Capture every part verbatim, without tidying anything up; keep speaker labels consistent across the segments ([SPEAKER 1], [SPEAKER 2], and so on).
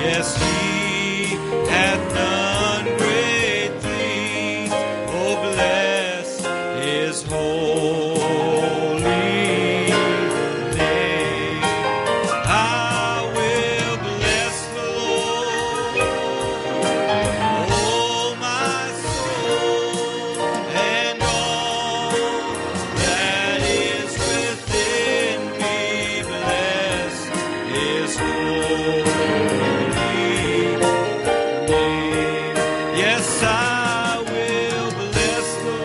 [SPEAKER 1] Yes, he hath done great things. Oh, bless his holy name. I will bless the Lord, oh my soul, and all that is within me. Bless his holy name. Yes, I will bless the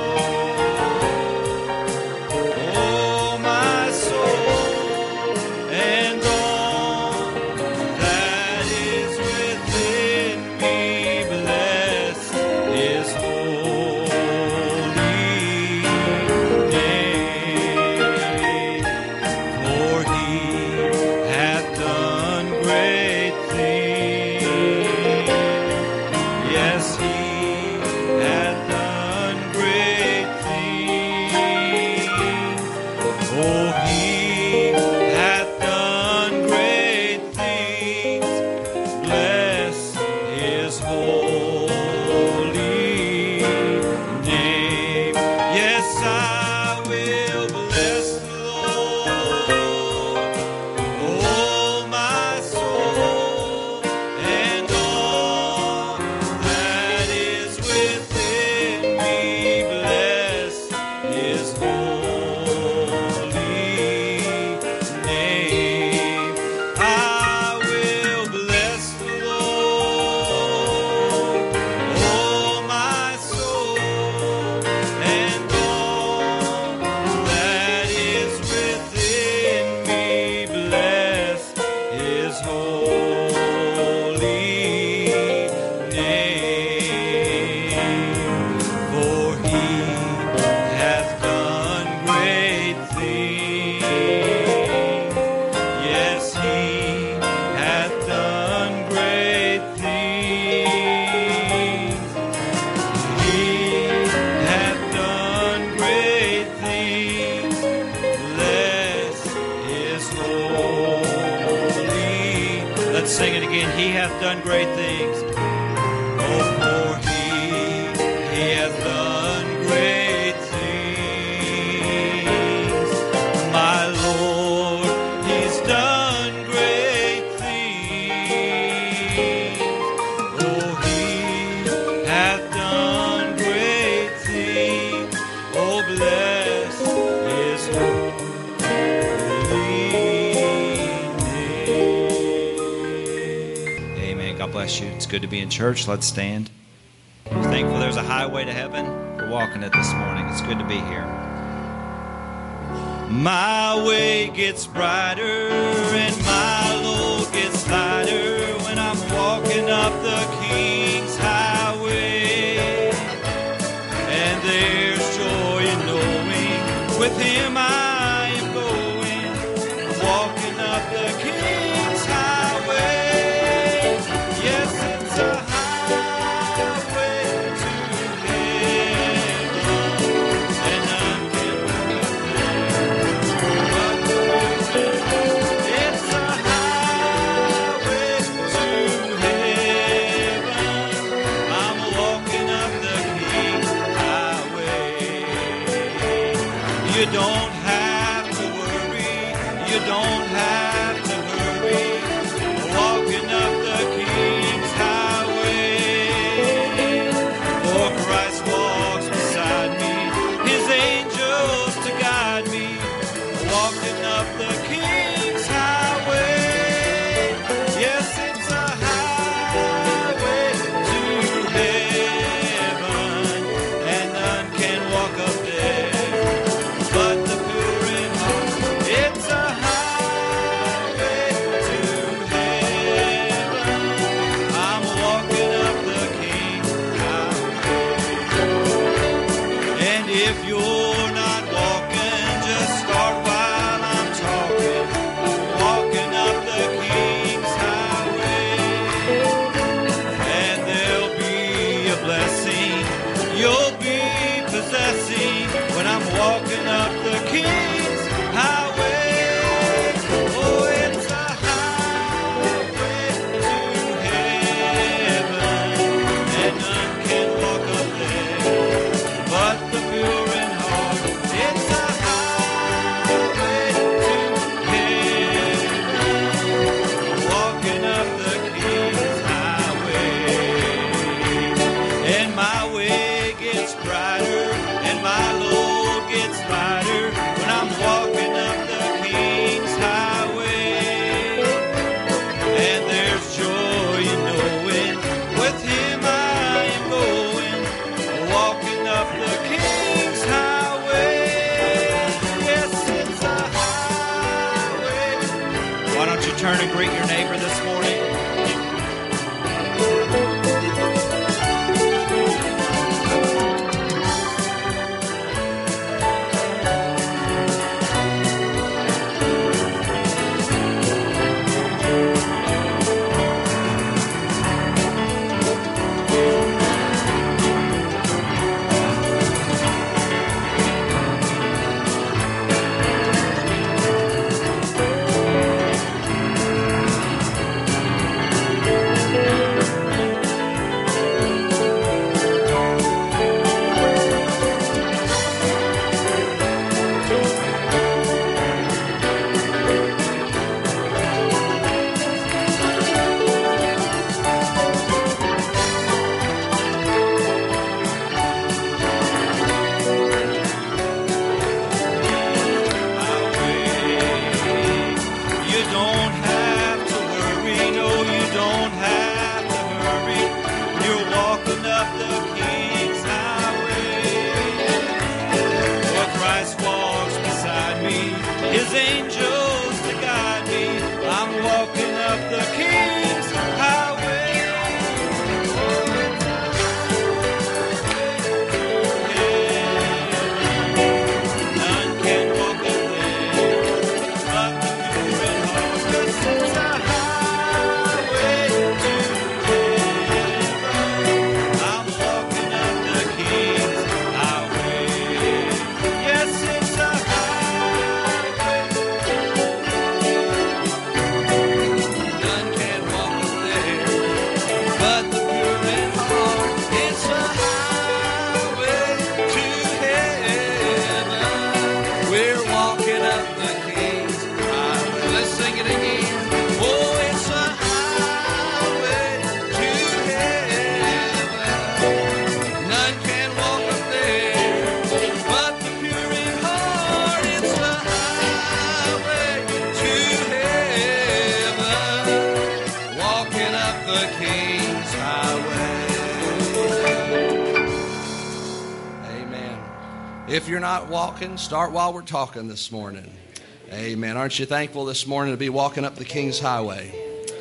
[SPEAKER 1] Lord, oh my soul, and all that is within me. Bless his holy name. For he hath done great things. Yes, he hath done great things. Oh, he hath done great things. Bless his holy name. Yes, I will bless the Lord, oh my soul, and all that is within me. Bless his holy name. I will bless the Lord, oh my soul, and all that is within me. Bless his holy name. For he hath done great things. Yes, he hath done great things. He hath done great things. Bless his holy. Let's sing it again. He hath done great things. Oh, for he, he hath done great things. My Lord, he's done great things. Oh, he hath done great things. Oh, bless his holy name. Amen. God bless you. It's good to be in church. Let's stand. I'm thankful there's a highway to heaven. We're walking it this morning. It's good to be here. My way gets brighter and my load gets lighter when I'm walking up the King's Highway. And there's joy in knowing with him I am going. I'm walking up the King's Highway. Yes, it's a highway to heaven, and I'm getting there. It's a highway neighbor this morning.
[SPEAKER 2] If you're not walking, start while we're talking this morning. Amen. Aren't you thankful this morning to be walking up the King's Highway?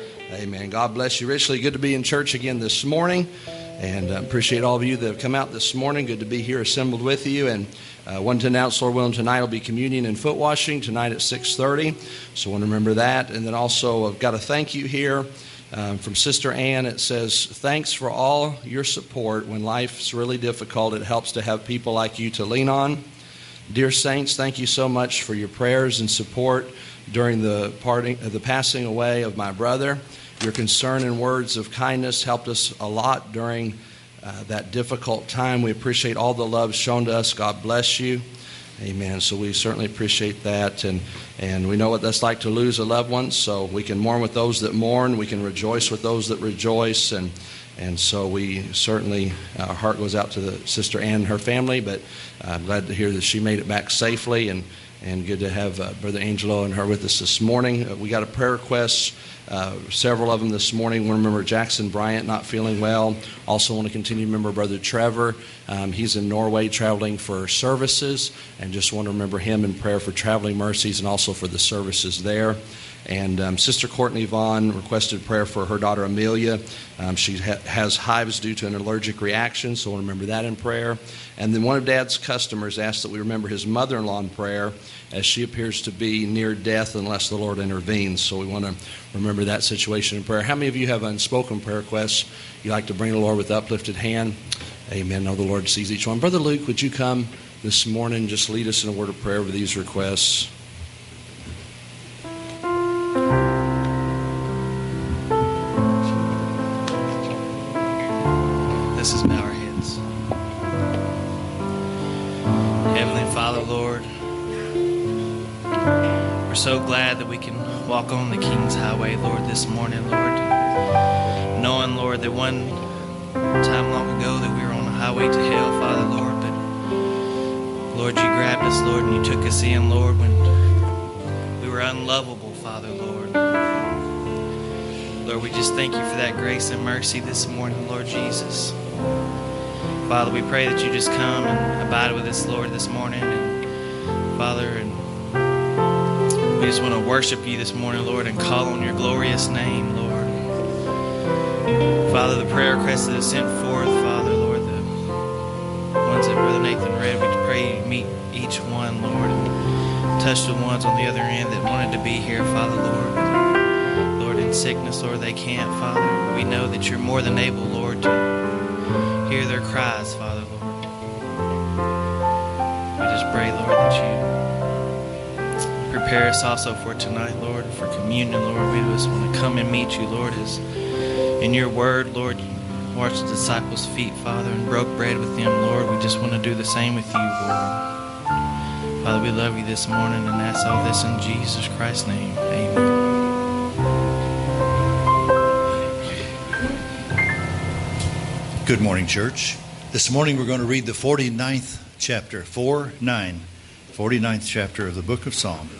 [SPEAKER 2] Amen. God bless you richly. Good to be in church again this morning. And I appreciate all of you that have come out this morning. Good to be here assembled with you. And I uh, wanted to announce, Lord willing, tonight will be communion and foot washing tonight at six thirty. So I want to remember that. And then also I've got a thank you here um, from Sister Ann. It says, thanks for all your support. When life's really difficult, it helps to have people like you to lean on. Dear saints, thank you so much for your prayers and support during the parting, the passing away of my brother. Your concern and words of kindness helped us a lot during uh, that difficult time. We appreciate all the love shown to us. God bless you. Amen. So we certainly appreciate that. And, and we know what that's like to lose a loved one. So we can mourn with those that mourn. We can rejoice with those that rejoice. And And so we certainly, our heart goes out to the Sister Ann and her family, but I'm glad to hear that she made it back safely, and, and good to have uh, Brother Angelo and her with us this morning. Uh, we got a prayer request, uh, several of them this morning. We want to remember Jackson Bryant not feeling well. Also want to continue to remember Brother Trevor. Um, he's in Norway traveling for services, and just want to remember him in prayer for traveling mercies and also for the services there. And um, Sister Courtney Vaughn requested prayer for her daughter Amelia. Um, she ha- has hives due to an allergic reaction, so we'll remember that in prayer. And then one of Dad's customers asked that we remember his mother-in-law in prayer, as she appears to be near death unless the Lord intervenes. So we want to remember that situation in prayer. How many of you have unspoken prayer requests you'd like to bring the Lord with uplifted hand? Amen. Know the Lord sees each one. Brother Luke, would you come this morning, just lead us in a word of prayer over these requests?
[SPEAKER 3] Let's just bow our heads. Heavenly Father, Lord, we're so glad that we can walk on the King's Highway, Lord, this morning, Lord. Knowing, Lord, that one time long ago that we were on the highway to hell, Father, Lord, but Lord, you grabbed us, Lord, and you took us in, Lord, when we were unlovable, Father, Lord. Lord, we just thank you for that grace and mercy this morning, Lord Jesus. Father, we pray that you just come and abide with us, Lord, this morning. And Father, and We just want to worship you this morning, Lord, and call on your glorious name, Lord. Father, the prayer requests that are sent forth, Father, Lord, the ones that Brother Nathan read, we pray you meet each one, Lord, and touch the ones on the other end that wanted to be here, Father, Lord. Lord, in sickness, Lord, they can't, Father. We know that you're more than able, Lord, to hear their cries, Father, Lord. We just pray, Lord, that you prepare us also for tonight, Lord, for communion, Lord. We just want to come and meet you, Lord, as in your word, Lord, you washed the disciples' feet, Father, and broke bread with them, Lord. We just want to do the same with you, Lord. Father, we love you this morning and ask all this in Jesus Christ's name. Amen.
[SPEAKER 4] Good morning, church. This morning we're going to read the forty-ninth chapter, four nine, forty-ninth chapter of the book of Psalm.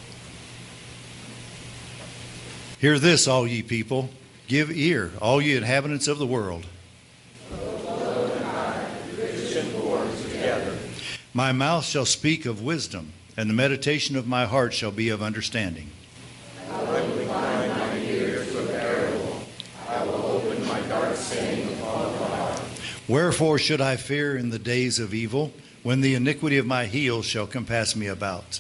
[SPEAKER 4] Hear this, all ye people. Give ear, all ye inhabitants of the world. My mouth shall speak of wisdom, and the meditation of my heart shall be of understanding.
[SPEAKER 5] I will incline my ear to a parable. I will open my dark saying upon the heart.
[SPEAKER 4] Wherefore should I fear in the days of evil, when the iniquity of my heel shall compass me about?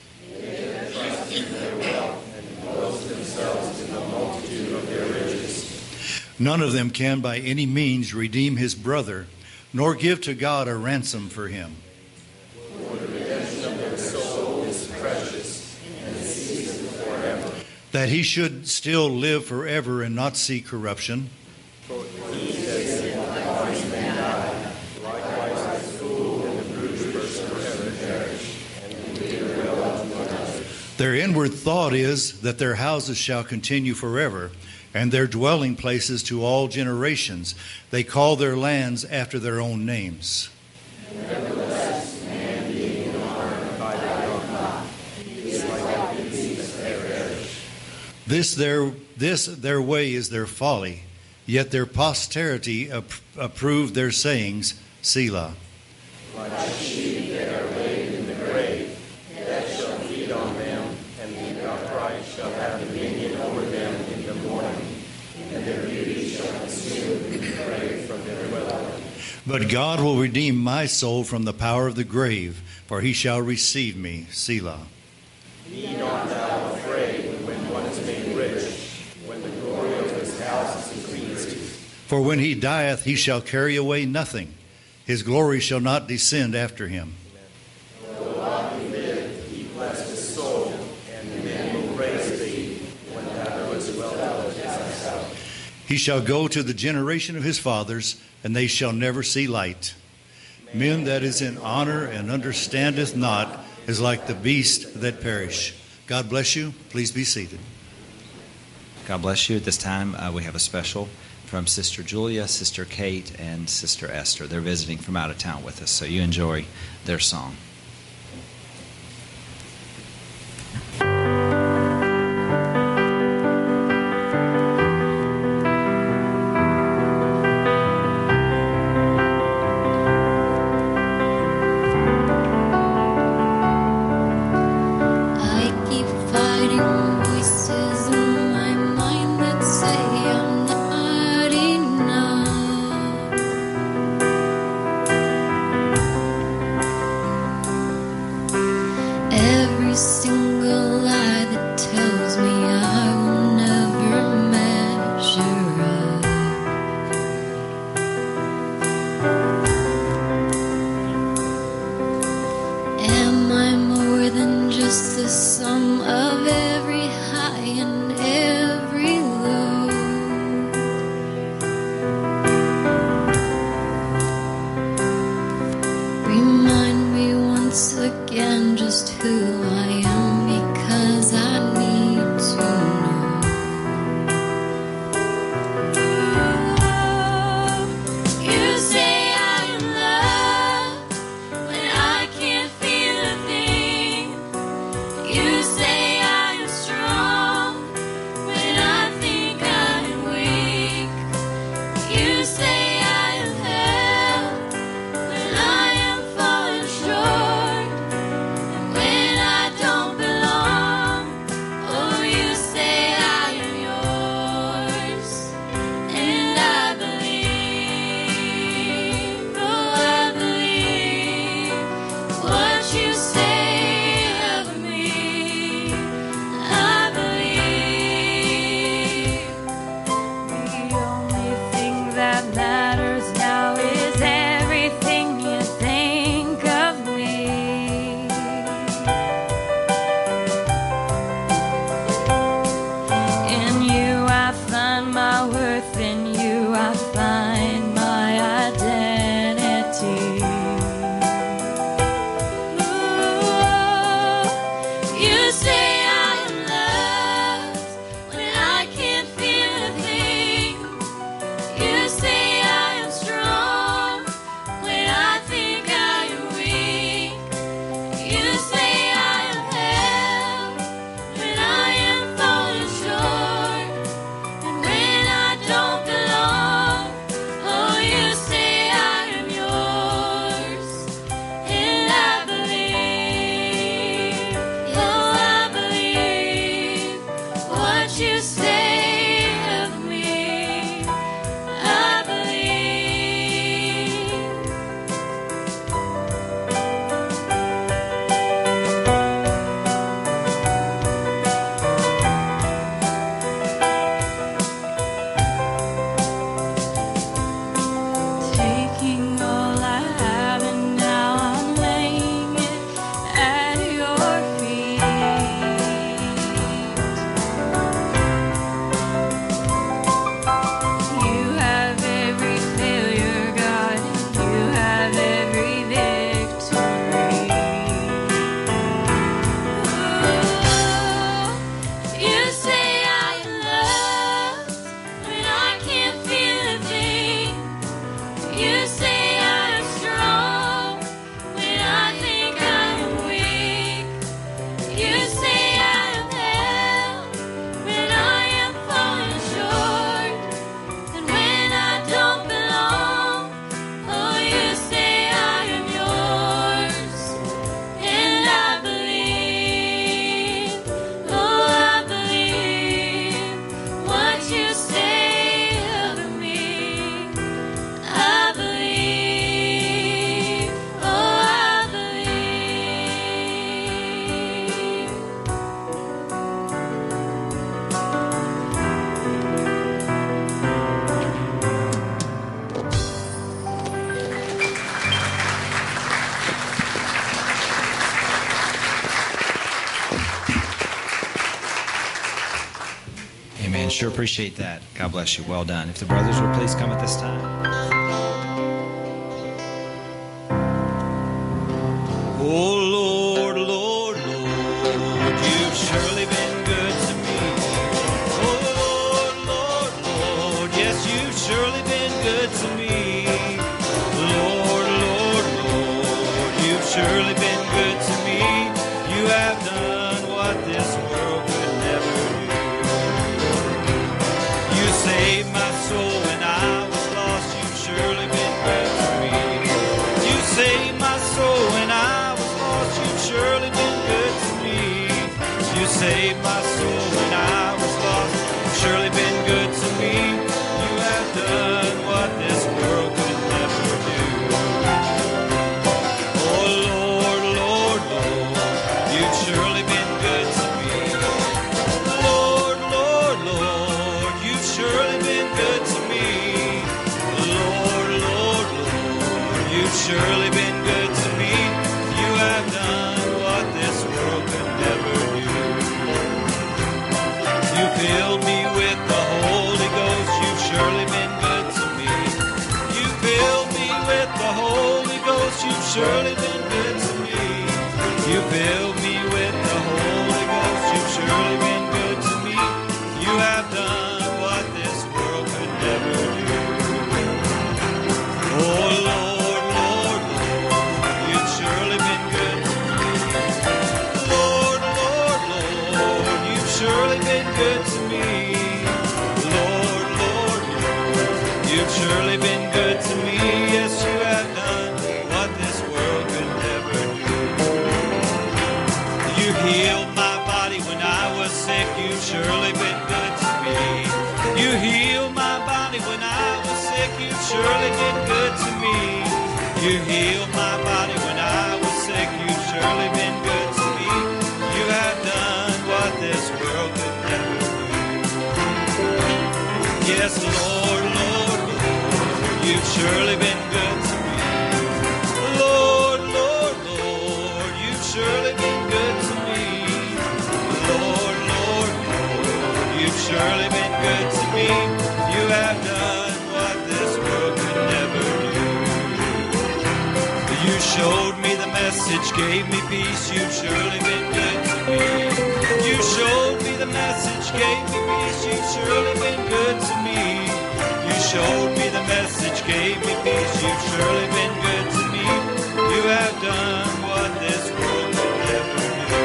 [SPEAKER 5] They trust in their wealth and boast themselves in the multitude of their riches.
[SPEAKER 4] None of them can by any means redeem his brother, nor give to God a ransom for him.
[SPEAKER 5] For the redemption of their soul is precious, and it ceases forever.
[SPEAKER 4] That he should still live forever and not see corruption.
[SPEAKER 5] For he that signifies may die. Likewise the fool and the brute person forever perish, and the dear well unto others.
[SPEAKER 4] Their inward thought is that their houses shall continue forever, and their dwelling places to all generations. They call their lands after their own names.
[SPEAKER 5] Nevertheless, man being in honor by God not, is like the beasts that perish.
[SPEAKER 4] This their, this their way is their folly, yet their posterity ap- approve their sayings, Selah.
[SPEAKER 5] Like sheep that are laid in the grave, death shall feed on them, and the upright shall have dominion over them in the morning, and their beauty shall consume the prey from their dwelling.
[SPEAKER 4] But God will redeem my soul from the power of the grave, for he shall receive me, Selah.
[SPEAKER 5] Be not thou afraid when one is made rich, when the glory of his house is increased.
[SPEAKER 4] For when he dieth, he shall carry away nothing. His glory shall not descend after him.
[SPEAKER 5] Though while he lived, he blessed his soul, and men will praise thee when thou doest well out of his house.
[SPEAKER 4] He shall go to the generation of his fathers, and they shall never see light. Men that is in honor and understandeth not is like the beast that perish. God bless you. Please be seated.
[SPEAKER 6] God bless you. At this time, uh, we have a special from Sister Julia, Sister Kate, and Sister Esther. They're visiting from out of town with us, so you enjoy their song.
[SPEAKER 7] I keep fighting voices in my mind that say I'm not enough.
[SPEAKER 6] Sure appreciate that. God bless you. Well done. If the brothers would please come at this time.
[SPEAKER 1] Oh Lord, Lord, Lord, you've surely been good to me. Oh Lord, Lord, Lord, yes, you've surely been good to me. Lord, Lord, Lord, you've surely been good to me. You have done what this world could never do. You saved my soul when I was lost. You've surely been good to me. You saved my soul when I was lost. You've surely been good to me. You saved my soul when I was lost. You've surely been good to me. You have done what this world could never do. Oh Lord, Lord, Lord, you've surely been good to me. Lord, Lord, Lord, you've surely been good to me. Lord, Lord, Lord, you've surely been good to me. You have done what this world could never do. You filled me with the Holy Ghost. You've surely been good to me. You filled me with the Holy Ghost. You've surely been good to me. You filled me with the Holy Ghost. You've surely been good to me. You have done what this world could never do. Oh Lord, Lord, Lord, you've surely been good to me. Lord, Lord, Lord, you've surely been good to me. Lord, Lord, Lord, you've surely been good to me. Yes, you have done what this world could never do. You healed my body when I was sick. You've surely been good to me. You healed my body when I was sick. You've surely been good to me. You healed my body when I was sick. You've surely been good to me. You have done what this world could never do. Yes, Lord, Lord, Lord, you've surely been good to me. Lord, Lord, Lord, you've surely been good to me. Lord, Lord, Lord, you've surely been good to me. You have done what this world could never do. You showed me the message, gave me peace. You've surely been good to me. You showed me the message, gave me peace. You've surely been good to me. You showed me the message, gave me peace. You've surely been good to me. You have done what this world could never do.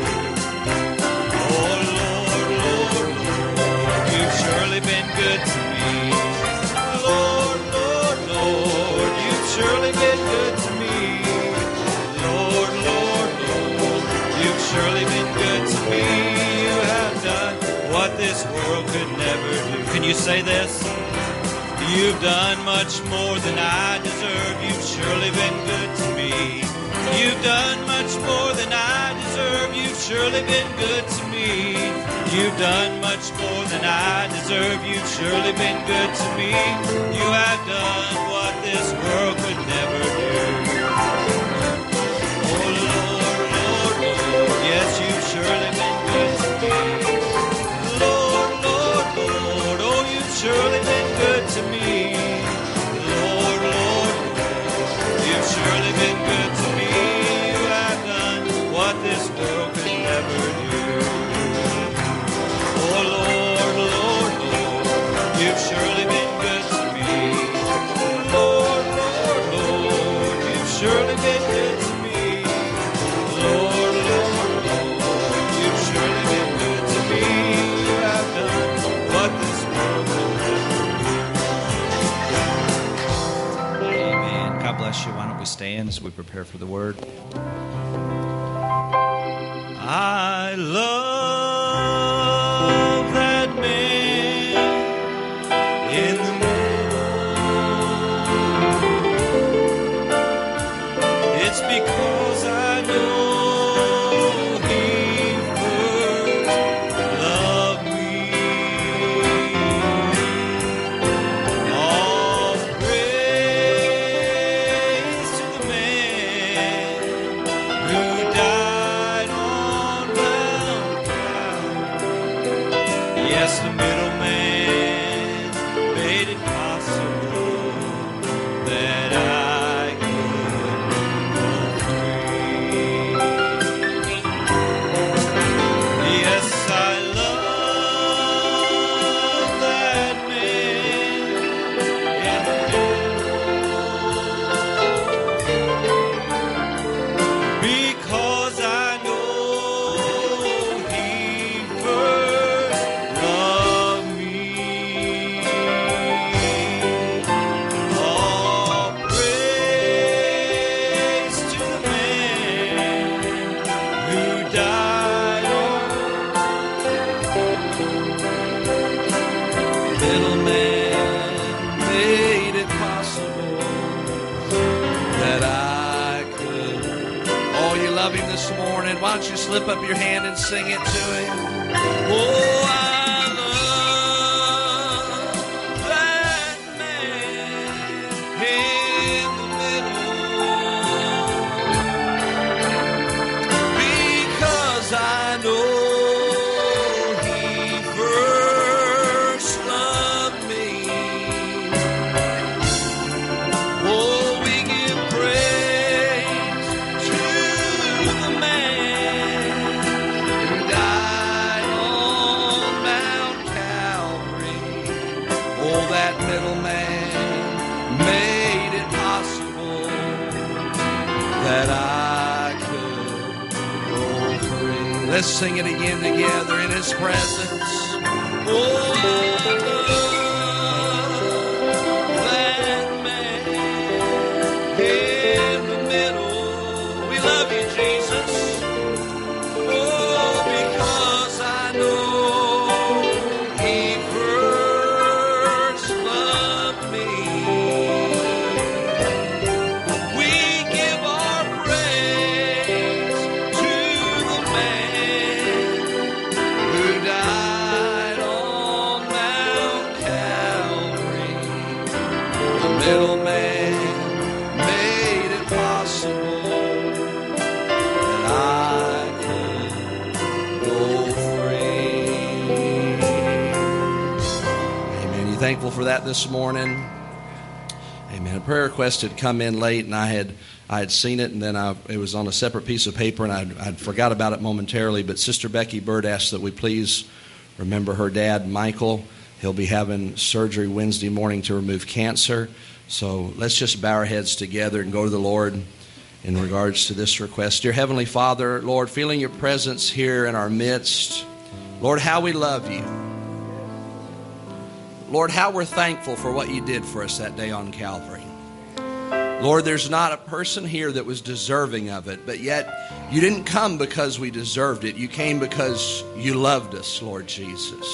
[SPEAKER 1] Oh Lord, Lord, Lord, you've surely been good to me. Lord, Lord, Lord, you've surely been good to me. Lord, Lord, Lord, you've surely been good to me. You have done what this world could never do. Can you say this? You've done much more than I deserve. You've surely been good to me. You've done much more than I deserve. You've surely been good to me. You've done much more than I deserve. You've surely been good to me. You have done what this world could never do. Oh Lord, Lord, Lord, yes, you've surely been good to me. Lord, Lord, Lord, oh, you've surely been good to me. Lord, Lord, Lord, you've surely been good to me. You have done what this world could never do. Oh Lord, Lord, Lord, you've surely been good to me. Lord, Lord, Lord, you've surely been good to me. Lord, Lord, Lord, you've surely been good to me. You have done what this world could never do.
[SPEAKER 6] Amen. God bless you. Why don't we stand as we prepare for the word?
[SPEAKER 1] I love that man in the moon. It's because I know he first loved me. All praise to the man who died on Mount possible that I could go free. Yes, I love that man in hell, because I know he first loved me. All praise to the man who died on. Little man made it possible that I could. Oh, you love him this morning. Why don't you slip up your hand and sing it to him? Oh, I love that man in the middle, because I know he first loved me. Oh, we give praise to the man who died on Mount Calvary. Oh, that middle man made it possible that I could go free. Let's sing it again together in his presence. Oh, I love that man in the middle. We love you, Jesus. Oh, because I know he first loved me. We give our praise to the man who died on Mount Calvary. The middle man made it possible that I could go free. Amen. You thankful for that this morning? Amen. A prayer request had come in late, and I had I had seen it, and then I, it was on a separate piece of paper, and I'd, I'd forgot about it momentarily. But Sister Becky Bird asked that we please remember her dad, Michael. He'll be having surgery Wednesday morning to remove cancer. So let's just bow our heads together and go to the Lord in regards to this request. Dear Heavenly Father, Lord, feeling your presence here in our midst, Lord, how we love you. Lord, how we're thankful for what you did for us that day on Calvary. Lord, there's not a person here that was deserving of it, but yet you didn't come because we deserved it. You came because you loved us, Lord Jesus.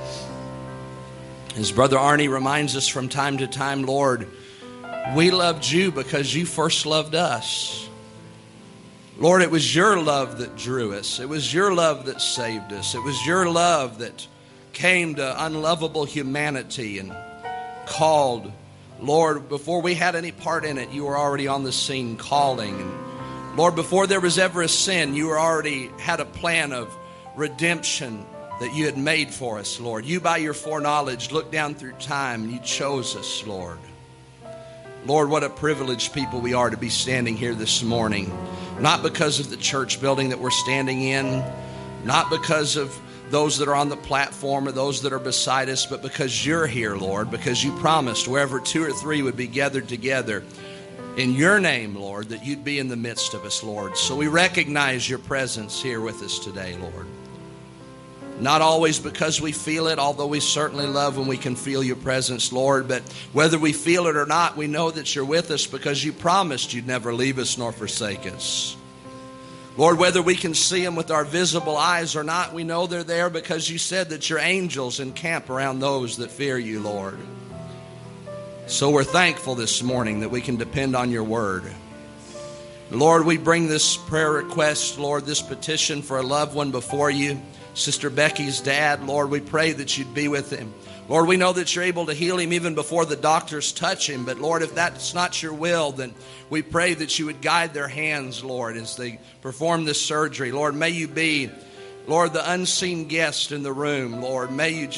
[SPEAKER 1] As Brother Arnie reminds us from time to time, Lord, we loved you because you first loved us. Lord, it was your love that drew us. It was your love that saved us. It was your love that came to unlovable humanity and called. Lord, before we had any part in it, you were already on the scene calling. And Lord, before there was ever a sin, you were already had a plan of redemption that you had made for us, Lord. You, by your foreknowledge, looked down through time and you chose us, Lord. Lord, what a privileged people we are to be standing here this morning. Not because of the church building that we're standing in, not because of those that are on the platform or those that are beside us, but because you're here, Lord, because you promised wherever two or three would be gathered together in your name, Lord, that you'd be in the midst of us, Lord. So we recognize your presence here with us today, Lord. Not always because we feel it, although we certainly love when we can feel your presence, Lord. But whether we feel it or not, we know that you're with us because you promised you'd never leave us nor forsake us. Lord, whether we can see them with our visible eyes or not, we know they're there because you said that your angels encamp around those that fear you, Lord. So we're thankful this morning that we can depend on your word. Lord, we bring this prayer request, Lord, this petition for a loved one before you. Sister Becky's dad, Lord, we pray that you'd be with him. Lord, we know that you're able to heal him even before the doctors touch him. But Lord, if that's not your will, then we pray that you would guide their hands, Lord, as they perform this surgery. Lord, may you be, Lord, the unseen guest in the room. Lord, may you just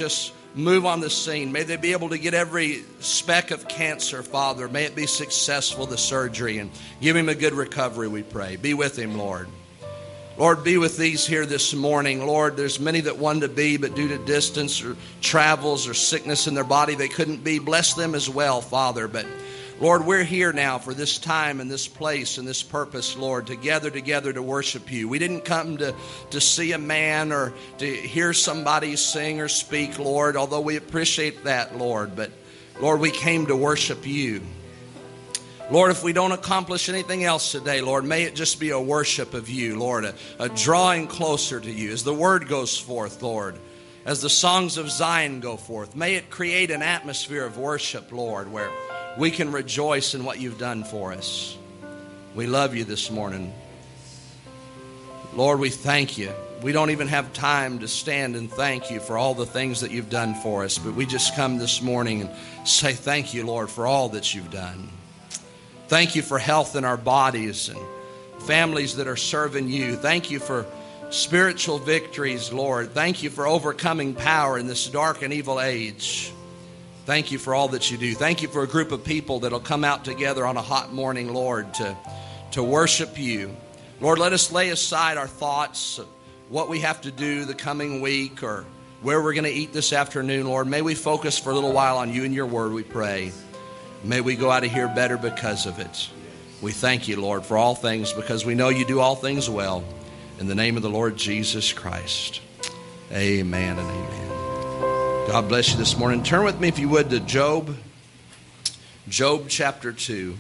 [SPEAKER 2] move on the scene. May they be able to get every speck of cancer, Father. May it be successful, the surgery, and give him a good recovery, we pray. Be with him, Lord. Lord, be with these here this morning. Lord, there's many that wanted to be, but due to distance or travels or sickness in their body, they couldn't be. Bless them as well, Father. But Lord, we're here now for this time and this place and this purpose, Lord, to gather together to worship you. We didn't come to, to see a man or to hear somebody sing or speak, Lord, although we appreciate that, Lord. But, Lord, we came to worship you. Lord, if we don't accomplish anything else today, Lord, may it just be a worship of you, Lord, a, a drawing closer to you as the word goes forth, Lord, as the songs of Zion go forth. May it create an atmosphere of worship, Lord, where we can rejoice in what you've done for us. We love you this morning. Lord, we thank you. We don't even have time to stand and thank you for all the things that you've done for us, but we just come this morning and say thank you, Lord, for all that you've done. Thank you for health in our bodies and families that are serving you. Thank you for spiritual victories, Lord. Thank you for overcoming power in this dark and evil age. Thank you for all that you do. Thank you for a group of people that will come out together on a hot morning, Lord, to, to worship you. Lord, let us lay aside our thoughts of what we have to do the coming week or where we're going to eat this afternoon, Lord. May we focus for a little while on you and your word, we pray. May we go out of here better because of it. We thank you, Lord, for all things because we know you do all things well. In the name of the Lord Jesus Christ. Amen and amen. God bless you this morning. Turn with me, if you would, to Job. Job chapter two.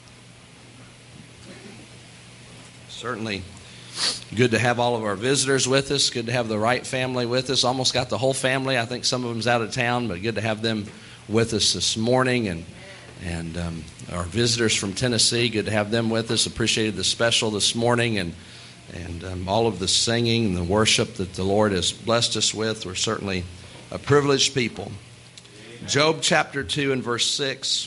[SPEAKER 2] Certainly good to have all of our visitors with us. Good to have the Wright family with us. Almost got the whole family. I think some of them's out of town, but good to have them with us this morning. And And um, our visitors from Tennessee, good to have them with us. Appreciated the special this morning and and um, all of the singing and the worship that the Lord has blessed us with. We're certainly a privileged people. Job chapter two and verse six.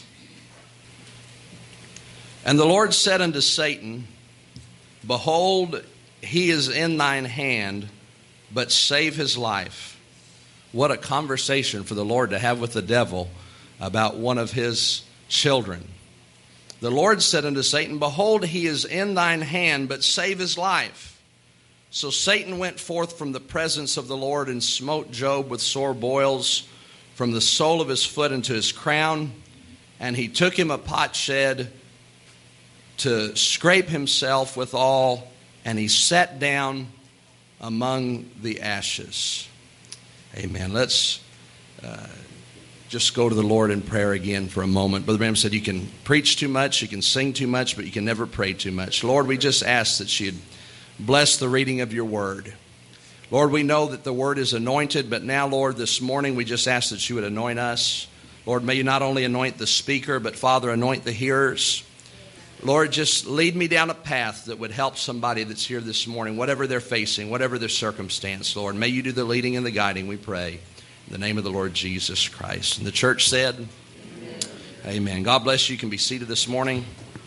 [SPEAKER 2] And the Lord said unto Satan, Behold, he is in thine hand, but save his life. What a conversation for the Lord to have with the devil about one of his children. The Lord said unto Satan, Behold, he is in thine hand, but save his life. So Satan went forth from the presence of the Lord and smote Job with sore boils from the sole of his foot unto his crown. And he took him a potsherd to scrape himself withal, and he sat down among the ashes. Amen. Let's uh, just go to the Lord in prayer again for a moment. Brother Branham said you can preach too much, you can sing too much, but you can never pray too much. Lord, we just ask that you'd bless the reading of your word. Lord, we know that the word is anointed, but now, Lord, this morning we just ask that you would anoint us. Lord, may you not only anoint the speaker, but, Father, anoint the hearers. Lord, just lead me down a path that would help somebody that's here this morning, whatever they're facing, whatever their circumstance, Lord. May you do the leading and the guiding, we pray. In the name of the Lord Jesus Christ. And the church said, Amen. Amen. God bless you. You can be seated this morning.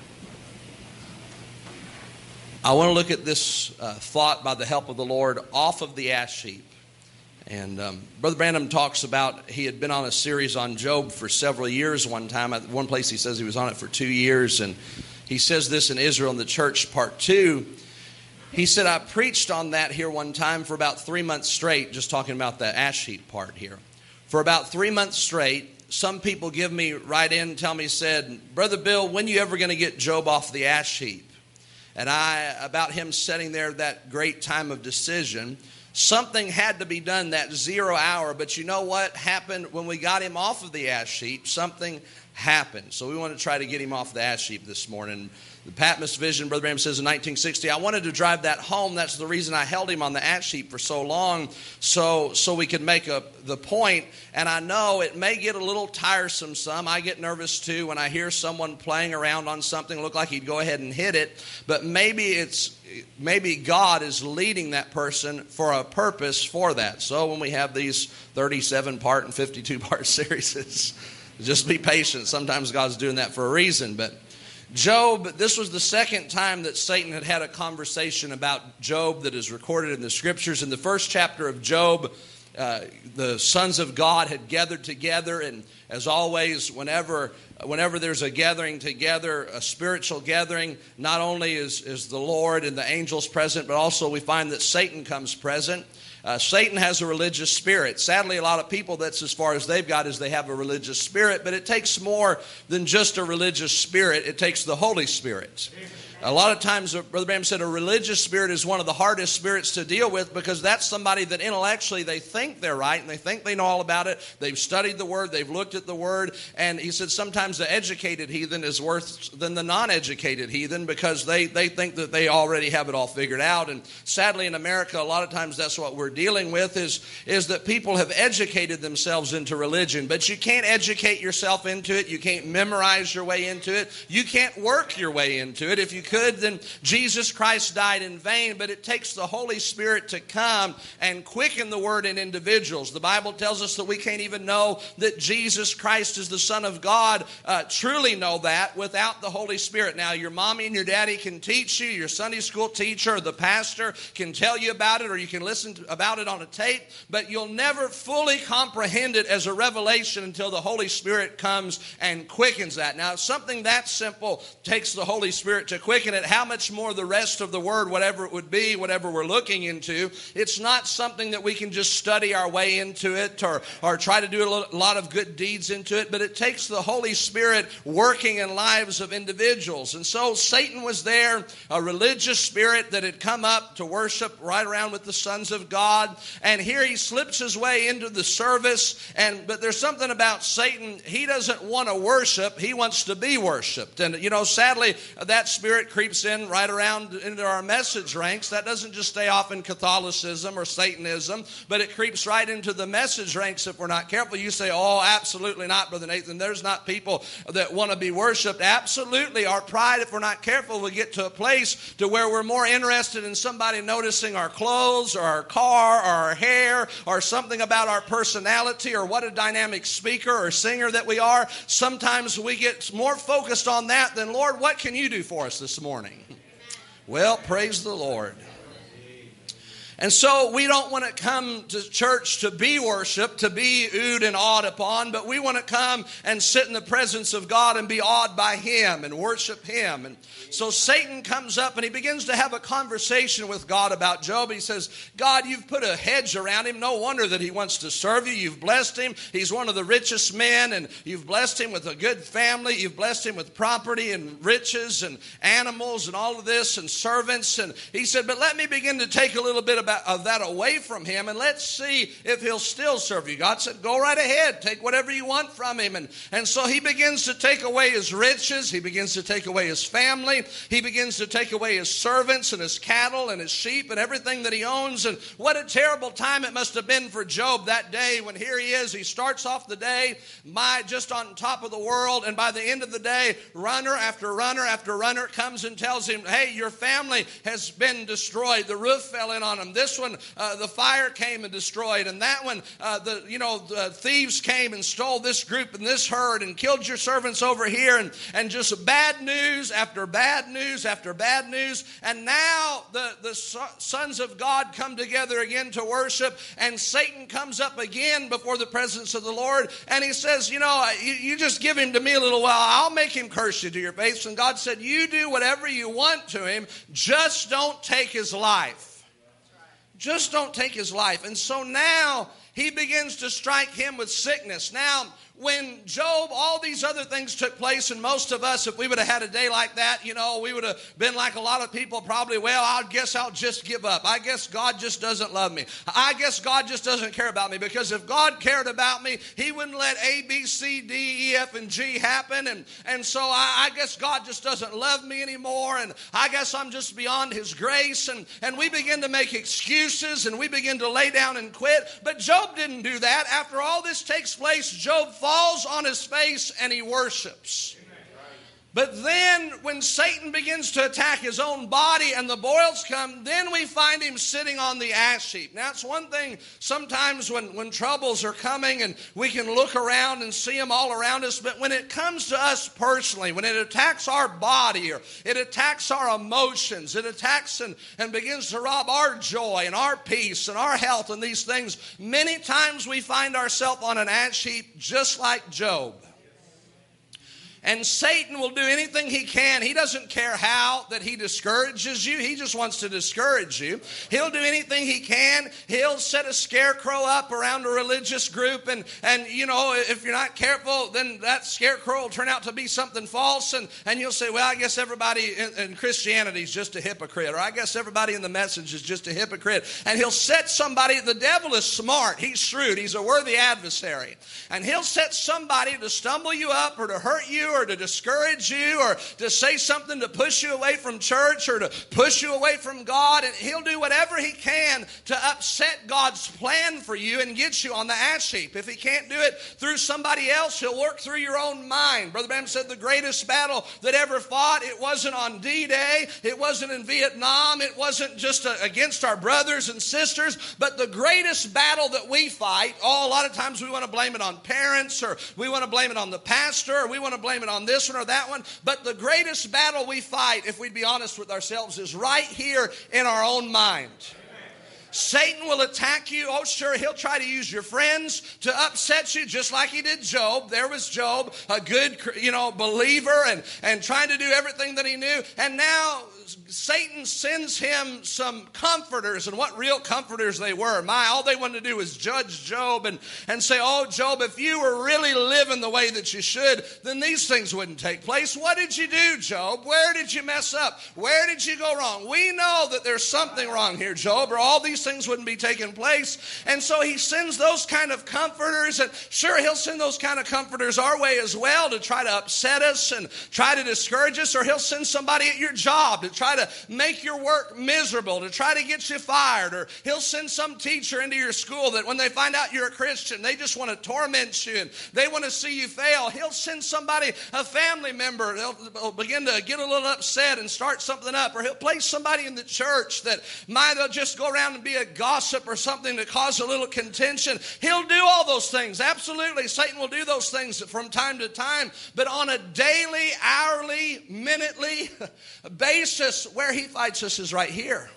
[SPEAKER 2] I want to look at this uh, thought by the help of the Lord off of the ash heap. And um, Brother Branham talks about he had been on a series on Job for several years one time. At one place he says he was on it for two years. And he says this in Israel in the Church, part two. He said, I preached on that here one time for about three months straight, just talking about the ash heap part here. For about three months straight, some people give me right in and tell me, said, Brother Bill, when are you ever going to get Job off the ash heap? And I, about him sitting there that great time of decision, something had to be done that zero hour. But you know what happened when we got him off of the ash heap? Something happened. So we want to try to get him off the ash heap this morning. The Patmos vision, Brother Branham says in nineteen sixty, I wanted to drive that home. That's the reason I held him on the ash heap for so long, so so we could make a, the point. And I know it may get a little tiresome some. I get nervous too when I hear someone playing around on something, look like he'd go ahead and hit it. But maybe it's maybe God is leading that person for a purpose for that. So when we have these thirty-seven part and fifty-two part series, just be patient. Sometimes God's doing that for a reason. But Job, this was the second time that Satan had had a conversation about Job that is recorded in the Scriptures. In the first chapter of Job, uh, the sons of God had gathered together, and as always, whenever whenever there's a gathering together, a spiritual gathering, not only is, is the Lord and the angels present, but also we find that Satan comes present. Uh, Satan has a religious spirit. Sadly, a lot of people, that's as far as they've got, is they have a religious spirit, but it takes more than just a religious spirit. It takes the Holy Spirit. A lot of times, Brother Branham said, a religious spirit is one of the hardest spirits to deal with, because that's somebody that intellectually they think they're right and they think they know all about it. They've studied the Word, they've looked at the Word, and he said sometimes the educated heathen is worse than the non-educated heathen, because they, they think that they already have it all figured out. And sadly in America, a lot of times that's what we're dealing with, is, is that people have educated themselves into religion. But you can't educate yourself into it. You can't memorize your way into it. You can't work your way into it. If you could, then Jesus Christ died in vain. But it takes the Holy Spirit to come and quicken the Word in individuals. The Bible tells us that we can't even know that Jesus Christ is the Son of God, uh, truly know that, without the Holy Spirit. Now, your mommy and your daddy can teach you, your Sunday school teacher or the pastor can tell you about it, or you can listen to, about it on a tape, but you'll never fully comprehend it as a revelation until the Holy Spirit comes and quickens that. Now, something that simple takes the Holy Spirit to quicken it. How much more the rest of the Word, whatever it would be, whatever we're looking into. It's not something that we can just study our way into it, or, or try to do a lot of good deeds into it, but it takes the Holy Spirit working in lives of individuals. And so Satan was there, a religious spirit that had come up to worship right around with the sons of God, and here he slips his way into the service. And but there's something about Satan, he doesn't want to worship, he wants to be worshiped. And you know, sadly, that spirit creeps in right around into our message ranks. That doesn't just stay off in Catholicism or Satanism, but it creeps right into the message ranks if we're not careful. You say, oh, absolutely not, Brother Nathan. There's not people that want to be worshiped. Absolutely. Our pride, if we're not careful, will get to a place to where we're more interested in somebody noticing our clothes or our car or our hair or something about our personality or what a dynamic speaker or singer that we are. Sometimes we get more focused on that than, Lord, what can you do for us this morning? Well, praise the Lord. And so we don't want to come to church to be worshiped, to be oohed and awed upon, but we want to come and sit in the presence of God and be awed by Him and worship Him. And so Satan comes up and he begins to have a conversation with God about Job. He says, God, you've put a hedge around him. No wonder that he wants to serve you. You've blessed him. He's one of the richest men, and you've blessed him with a good family. You've blessed him with property and riches and animals and all of this and servants. And he said, but let me begin to take a little bit about of that away from him, and let's see if he'll still serve you. God said, go right ahead, take whatever you want from him. And, and so he begins to take away his riches, he begins to take away his family, he begins to take away his servants and his cattle and his sheep and everything that he owns. And what a terrible time it must have been for Job that day, when here he is, he starts off the day my, just on top of the world, and by the end of the day, runner after runner after runner comes and tells him, hey, your family has been destroyed. The roof fell in on them. This one, uh, the fire came and destroyed, and that one, uh, the you know, the thieves came and stole this group and this herd and killed your servants over here, and, and just bad news after bad news after bad news. And now the, the sons of God come together again to worship, and Satan comes up again before the presence of the Lord, and he says, you know, you, you just give him to me a little while, I'll make him curse you to your face. And God said, you do whatever you want to him, just don't take his life. Just don't take his life. And so now he begins to strike him with sickness. Now, when Job, all these other things took place, and most of us, if we would have had a day like that, you know, we would have been like a lot of people probably, well, I guess I'll just give up. I guess God just doesn't love me. I guess God just doesn't care about me, because if God cared about me, He wouldn't let A, B, C, D, E, F, and G happen. And, and so I, I guess God just doesn't love me anymore, and I guess I'm just beyond His grace. And, and we begin to make excuses, and we begin to lay down and quit. But Job didn't do that. After all this takes place, Job falls on his face and he worships. But then when Satan begins to attack his own body and the boils come, then we find him sitting on the ash heap. Now, it's one thing sometimes when, when troubles are coming and we can look around and see them all around us, but when it comes to us personally, when it attacks our body or it attacks our emotions, it attacks and, and begins to rob our joy and our peace and our health and these things, many times we find ourselves on an ash heap just like Job. And Satan will do anything he can. He doesn't care how that he discourages you. He just wants to discourage you. He'll do anything he can. He'll set a scarecrow up around a religious group. And, and you know, if you're not careful, then that scarecrow will turn out to be something false. And, and you'll say, well, I guess everybody in, in Christianity is just a hypocrite. Or I guess everybody in the message is just a hypocrite. And he'll set somebody, the devil is smart. He's shrewd. He's a worthy adversary. And he'll set somebody to stumble you up or to hurt you, or to discourage you, or to say something to push you away from church, or to push you away from God. And he'll do whatever he can to upset God's plan for you and get you on the ash heap. If he can't do it through somebody else, he'll work through your own mind. Brother Branham said the greatest battle that ever fought, it wasn't on D-Day, it wasn't in Vietnam, it wasn't just against our brothers and sisters, but the greatest battle that we fight, oh, a lot of times we want to blame it on parents, or we want to blame it on the pastor, or we want to blame it on this one or that one. But the greatest battle we fight, if we'd be honest with ourselves, is right here in our own mind. Satan will attack you. Oh, sure, he'll try to use your friends to upset you, just like he did Job. There was Job, a good, you know, believer, and, and trying to do everything that he knew. And now Satan sends him some comforters, and what real comforters they were. My, all they wanted to do was judge Job and, and say, oh, Job, if you were really living the way that you should, then these things wouldn't take place. What did you do, Job? Where did you mess up? Where did you go wrong? We know that there's something wrong here, Job, or all these things wouldn't be taking place. And so he sends those kind of comforters, and sure, he'll send those kind of comforters our way as well to try to upset us and try to discourage us, or he'll send somebody at your job to try to make your work miserable, to try to get you fired, or he'll send some teacher into your school that when they find out you're a Christian, they just want to torment you and they want to see you fail. He'll send somebody, a family member, they'll begin to get a little upset and start something up, or he'll place somebody in the church that might just go around and be a gossip or something to cause a little contention. He'll do all those things. Absolutely, Satan will do those things from time to time, but on a daily, hourly, minutely basis, where he fights us is right here.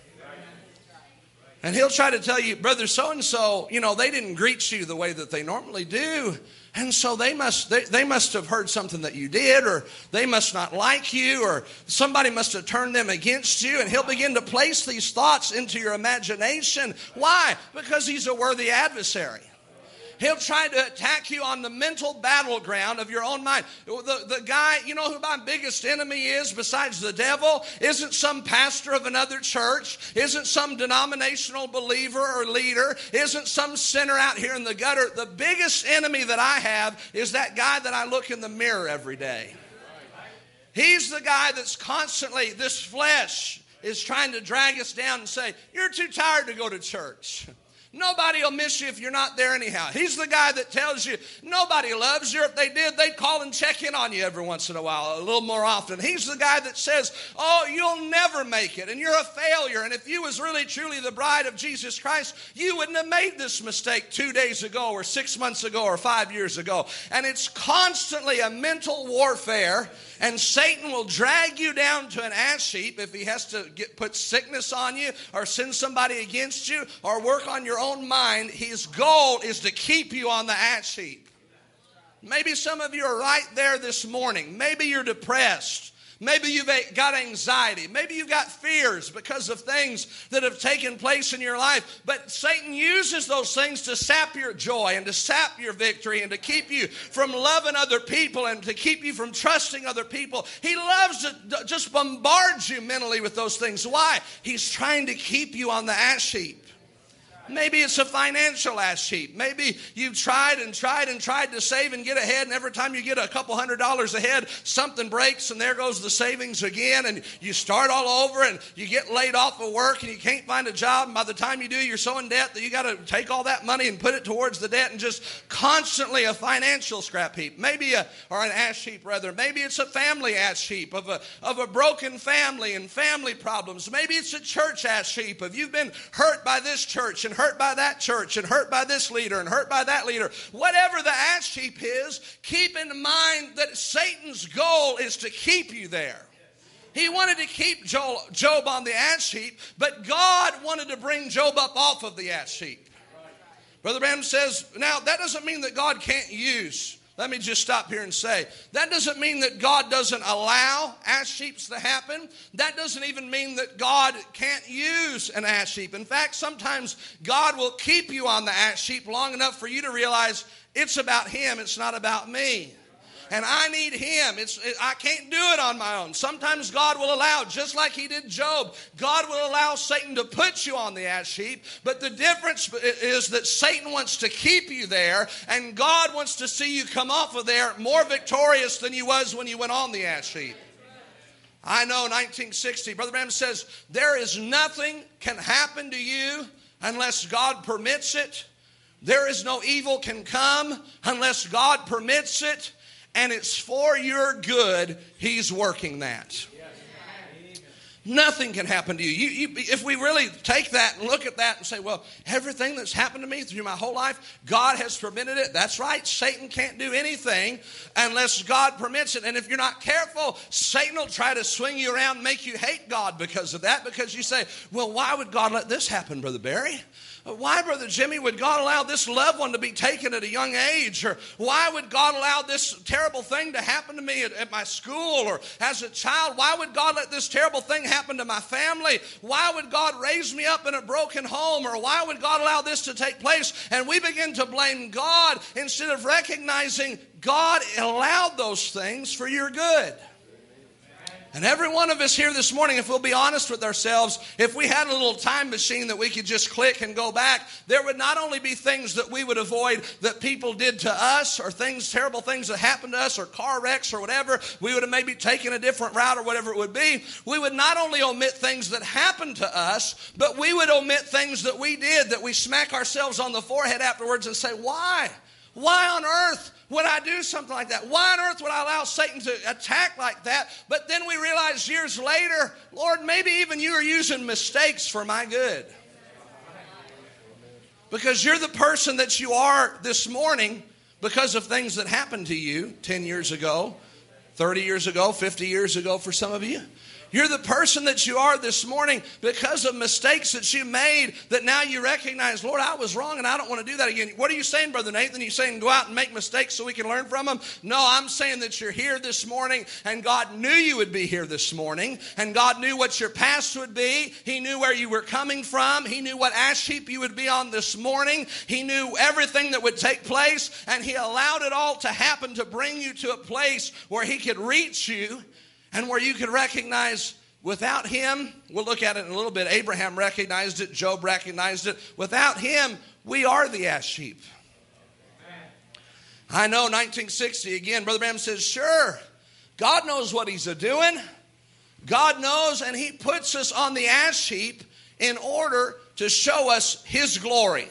[SPEAKER 2] And he'll try to tell you, brother so-and-so, you know, they didn't greet you the way that they normally do. And so they must they, they must have heard something that you did, or they must not like you, or somebody must have turned them against you. And he'll begin to place these thoughts into your imagination. Why? Because he's a worthy adversary. He'll try to attack you on the mental battleground of your own mind. The, the guy, you know who my biggest enemy is besides the devil? Isn't some pastor of another church. Isn't some denominational believer or leader. Isn't some sinner out here in the gutter. The biggest enemy that I have is that guy that I look in the mirror every day. He's the guy that's constantly, this flesh is trying to drag us down and say, you're too tired to go to church. Nobody will miss you if you're not there anyhow. He's the guy that tells you nobody loves you. If they did, they'd call and check in on you every once in a while, a little more often. He's the guy that says, oh, you'll never make it, and you're a failure. And if you was really, truly the bride of Jesus Christ, you wouldn't have made this mistake two days ago or six months ago or five years ago. And it's constantly a mental warfare, and Satan will drag you down to an ash heap if he has to get, put sickness on you or send somebody against you or work on your own mind. His goal is to keep you on the ash heap. Maybe some of you are right there this morning. Maybe you're depressed. Maybe you've got anxiety. Maybe you've got fears because of things that have taken place in your life. But Satan uses those things to sap your joy and to sap your victory and to keep you from loving other people and to keep you from trusting other people. He loves to just bombard you mentally with those things. Why? He's trying to keep you on the ash heap. Maybe it's a financial ash heap. Maybe you've tried and tried and tried to save and get ahead, and every time you get a couple hundred dollars ahead, something breaks, and there goes the savings again, and you start all over, and you get laid off of work, and you can't find a job, and by the time you do, you're so in debt that you got to take all that money and put it towards the debt, and just constantly a financial scrap heap. Maybe a, or an ash heap, rather. Maybe it's a family ash heap of a, of a broken family and family problems. Maybe it's a church ash heap of you've been hurt by this church and hurt by that church and hurt by this leader and hurt by that leader. Whatever the ash heap is, keep in mind that Satan's goal is to keep you there. He wanted to keep Job on the ash heap, but God wanted to bring Job up off of the ash heap. Brother Branham says, now that doesn't mean that God can't use. Let me just stop here and say, that doesn't mean that God doesn't allow ash heaps to happen. That doesn't even mean that God can't use an ash heap. In fact, sometimes God will keep you on the ash heap long enough for you to realize it's about Him, it's not about me. And I need Him. It's, it, I can't do it on my own. Sometimes God will allow, just like He did Job, God will allow Satan to put you on the ash heap. But the difference is that Satan wants to keep you there, and God wants to see you come off of there more victorious than you was when you went on the ash heap. I know nineteen sixty, Brother Branham says, there is nothing can happen to you unless God permits it. There is no evil can come unless God permits it. And it's for your good, He's working that. Nothing can happen to you. You, you. If we really take that and look at that and say, well, everything that's happened to me through my whole life, God has permitted it. That's right. Satan can't do anything unless God permits it. And if you're not careful, Satan will try to swing you around and make you hate God because of that. Because you say, well, why would God let this happen, Brother Barry? Why, Brother Jimmy, would God allow this loved one to be taken at a young age? Or why would God allow this terrible thing to happen to me at, at my school or as a child? Why would God let this terrible thing happen to my family? Why would God raise me up in a broken home? Or why would God allow this to take place? And we begin to blame God instead of recognizing God allowed those things for your good. And every one of us here this morning, if we'll be honest with ourselves, if we had a little time machine that we could just click and go back, there would not only be things that we would avoid that people did to us or things, terrible things that happened to us or car wrecks or whatever, we would have maybe taken a different route or whatever it would be. We would not only omit things that happened to us, but we would omit things that we did that we smack ourselves on the forehead afterwards and say, why? Why on earth would I do something like that? Why on earth would I allow Satan to attack like that? But then we realize years later, Lord, maybe even you are using mistakes for my good. Because you're the person that you are this morning because of things that happened to you ten years ago, thirty years ago, fifty years ago for some of you. You're the person that you are this morning because of mistakes that you made that now you recognize, Lord, I was wrong and I don't want to do that again. What are you saying, Brother Nathan? Are you saying go out and make mistakes so we can learn from them? No, I'm saying that you're here this morning and God knew you would be here this morning and God knew what your past would be. He knew where you were coming from. He knew what ash heap you would be on this morning. He knew everything that would take place and He allowed it all to happen to bring you to a place where He could reach you. And where you could recognize without Him, we'll look at it in a little bit. Abraham recognized it. Job recognized it. Without Him, we are the ash heap. I know nineteen sixty, again, Brother Branham says, sure, God knows what He's a-doing. God knows, and He puts us on the ash heap in order to show us His glory.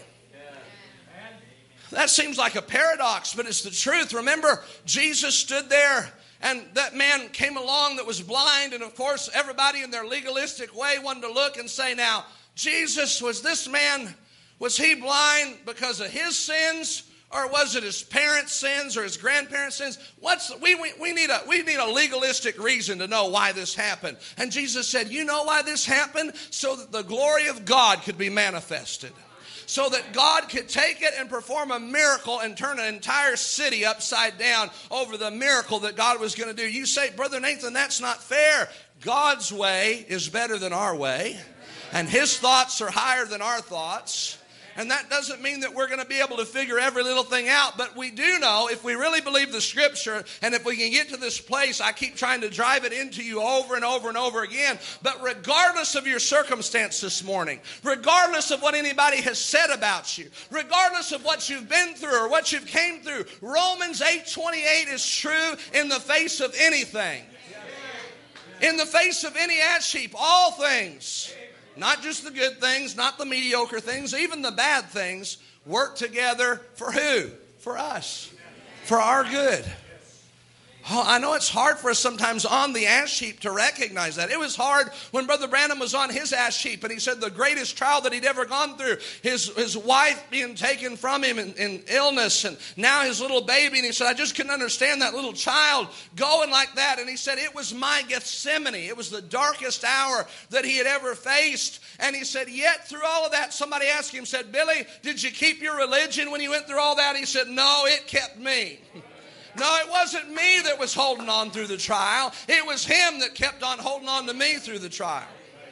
[SPEAKER 2] That seems like a paradox, but it's the truth. Remember, Jesus stood there. And that man came along that was blind. And, of course, everybody in their legalistic way wanted to look and say, now, Jesus, was this man, was he blind because of his sins? Or was it his parents' sins or his grandparents' sins? What's we, we, we, need a, we need a legalistic reason to know why this happened. And Jesus said, you know why this happened? So that the glory of God could be manifested. So that God could take it and perform a miracle and turn an entire city upside down over the miracle that God was going to do. You say, Brother Nathan, that's not fair. God's way is better than our way. And His thoughts are higher than our thoughts. And that doesn't mean that we're going to be able to figure every little thing out, but we do know if we really believe the Scripture, and if we can get to this place, I keep trying to drive it into you over and over and over again, but regardless of your circumstance this morning, regardless of what anybody has said about you, regardless of what you've been through or what you've came through, Romans eight twenty-eight is true in the face of anything. In the face of any ash heap, all things, not just the good things, not the mediocre things, even the bad things, work together for who? For us. For our good. Oh, I know it's hard for us sometimes on the ash heap to recognize that. It was hard when Brother Branham was on his ash heap, and he said the greatest trial that he'd ever gone through, his, his wife being taken from him in, in illness, and now his little baby, and he said, I just couldn't understand that little child going like that. And he said, it was my Gethsemane. It was the darkest hour that he had ever faced. And he said, yet through all of that, somebody asked him, said, Billy, did you keep your religion when you went through all that? He said, no, it kept me. No, it wasn't me that was holding on through the trial. It was him that kept on holding on to me through the trial.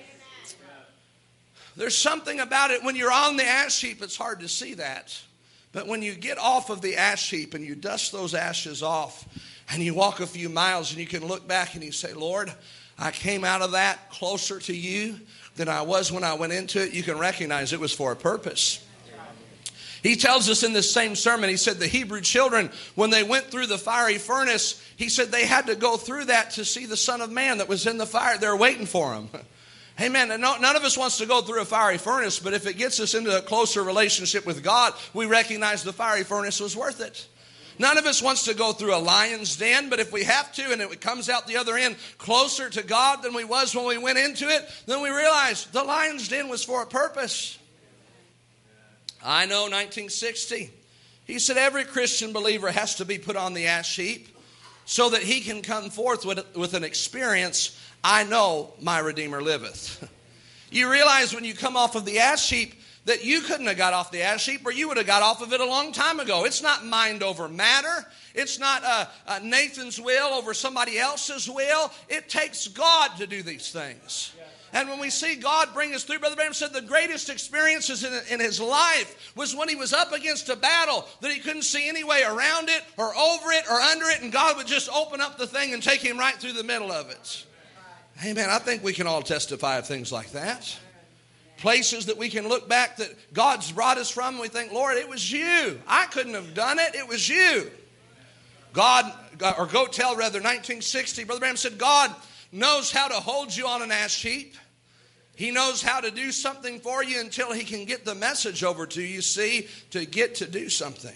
[SPEAKER 2] There's something about it when you're on the ash heap, it's hard to see that. But when you get off of the ash heap and you dust those ashes off and you walk a few miles and you can look back and you say, Lord, I came out of that closer to you than I was when I went into it. You can recognize it was for a purpose. He tells us in this same sermon, he said the Hebrew children, when they went through the fiery furnace, he said they had to go through that to see the Son of Man that was in the fire. They're waiting for him. Amen. And no, none of us wants to go through a fiery furnace, but if it gets us into a closer relationship with God, we recognize the fiery furnace was worth it. None of us wants to go through a lion's den, but if we have to and it comes out the other end closer to God than we was when we went into it, then we realize the lion's den was for a purpose. I know nineteen sixty, he said every Christian believer has to be put on the ash heap so that he can come forth with, with an experience, I know my Redeemer liveth. You realize when you come off of the ash heap that you couldn't have got off the ash heap or you would have got off of it a long time ago. It's not mind over matter. It's not uh, uh, Nathan's will over somebody else's will. It takes God to do these things. And when we see God bring us through, Brother Branham said the greatest experiences in, in his life was when he was up against a battle that he couldn't see any way around it or over it or under it, and God would just open up the thing and take him right through the middle of it. Amen. I think we can all testify of things like that. Places that we can look back that God's brought us from, and we think, Lord, it was you. I couldn't have done it. It was you. God, or go tell rather, nineteen sixty, Brother Branham said, God knows how to hold you on an ash heap. He knows how to do something for you until he can get the message over to you, see, to get to do something.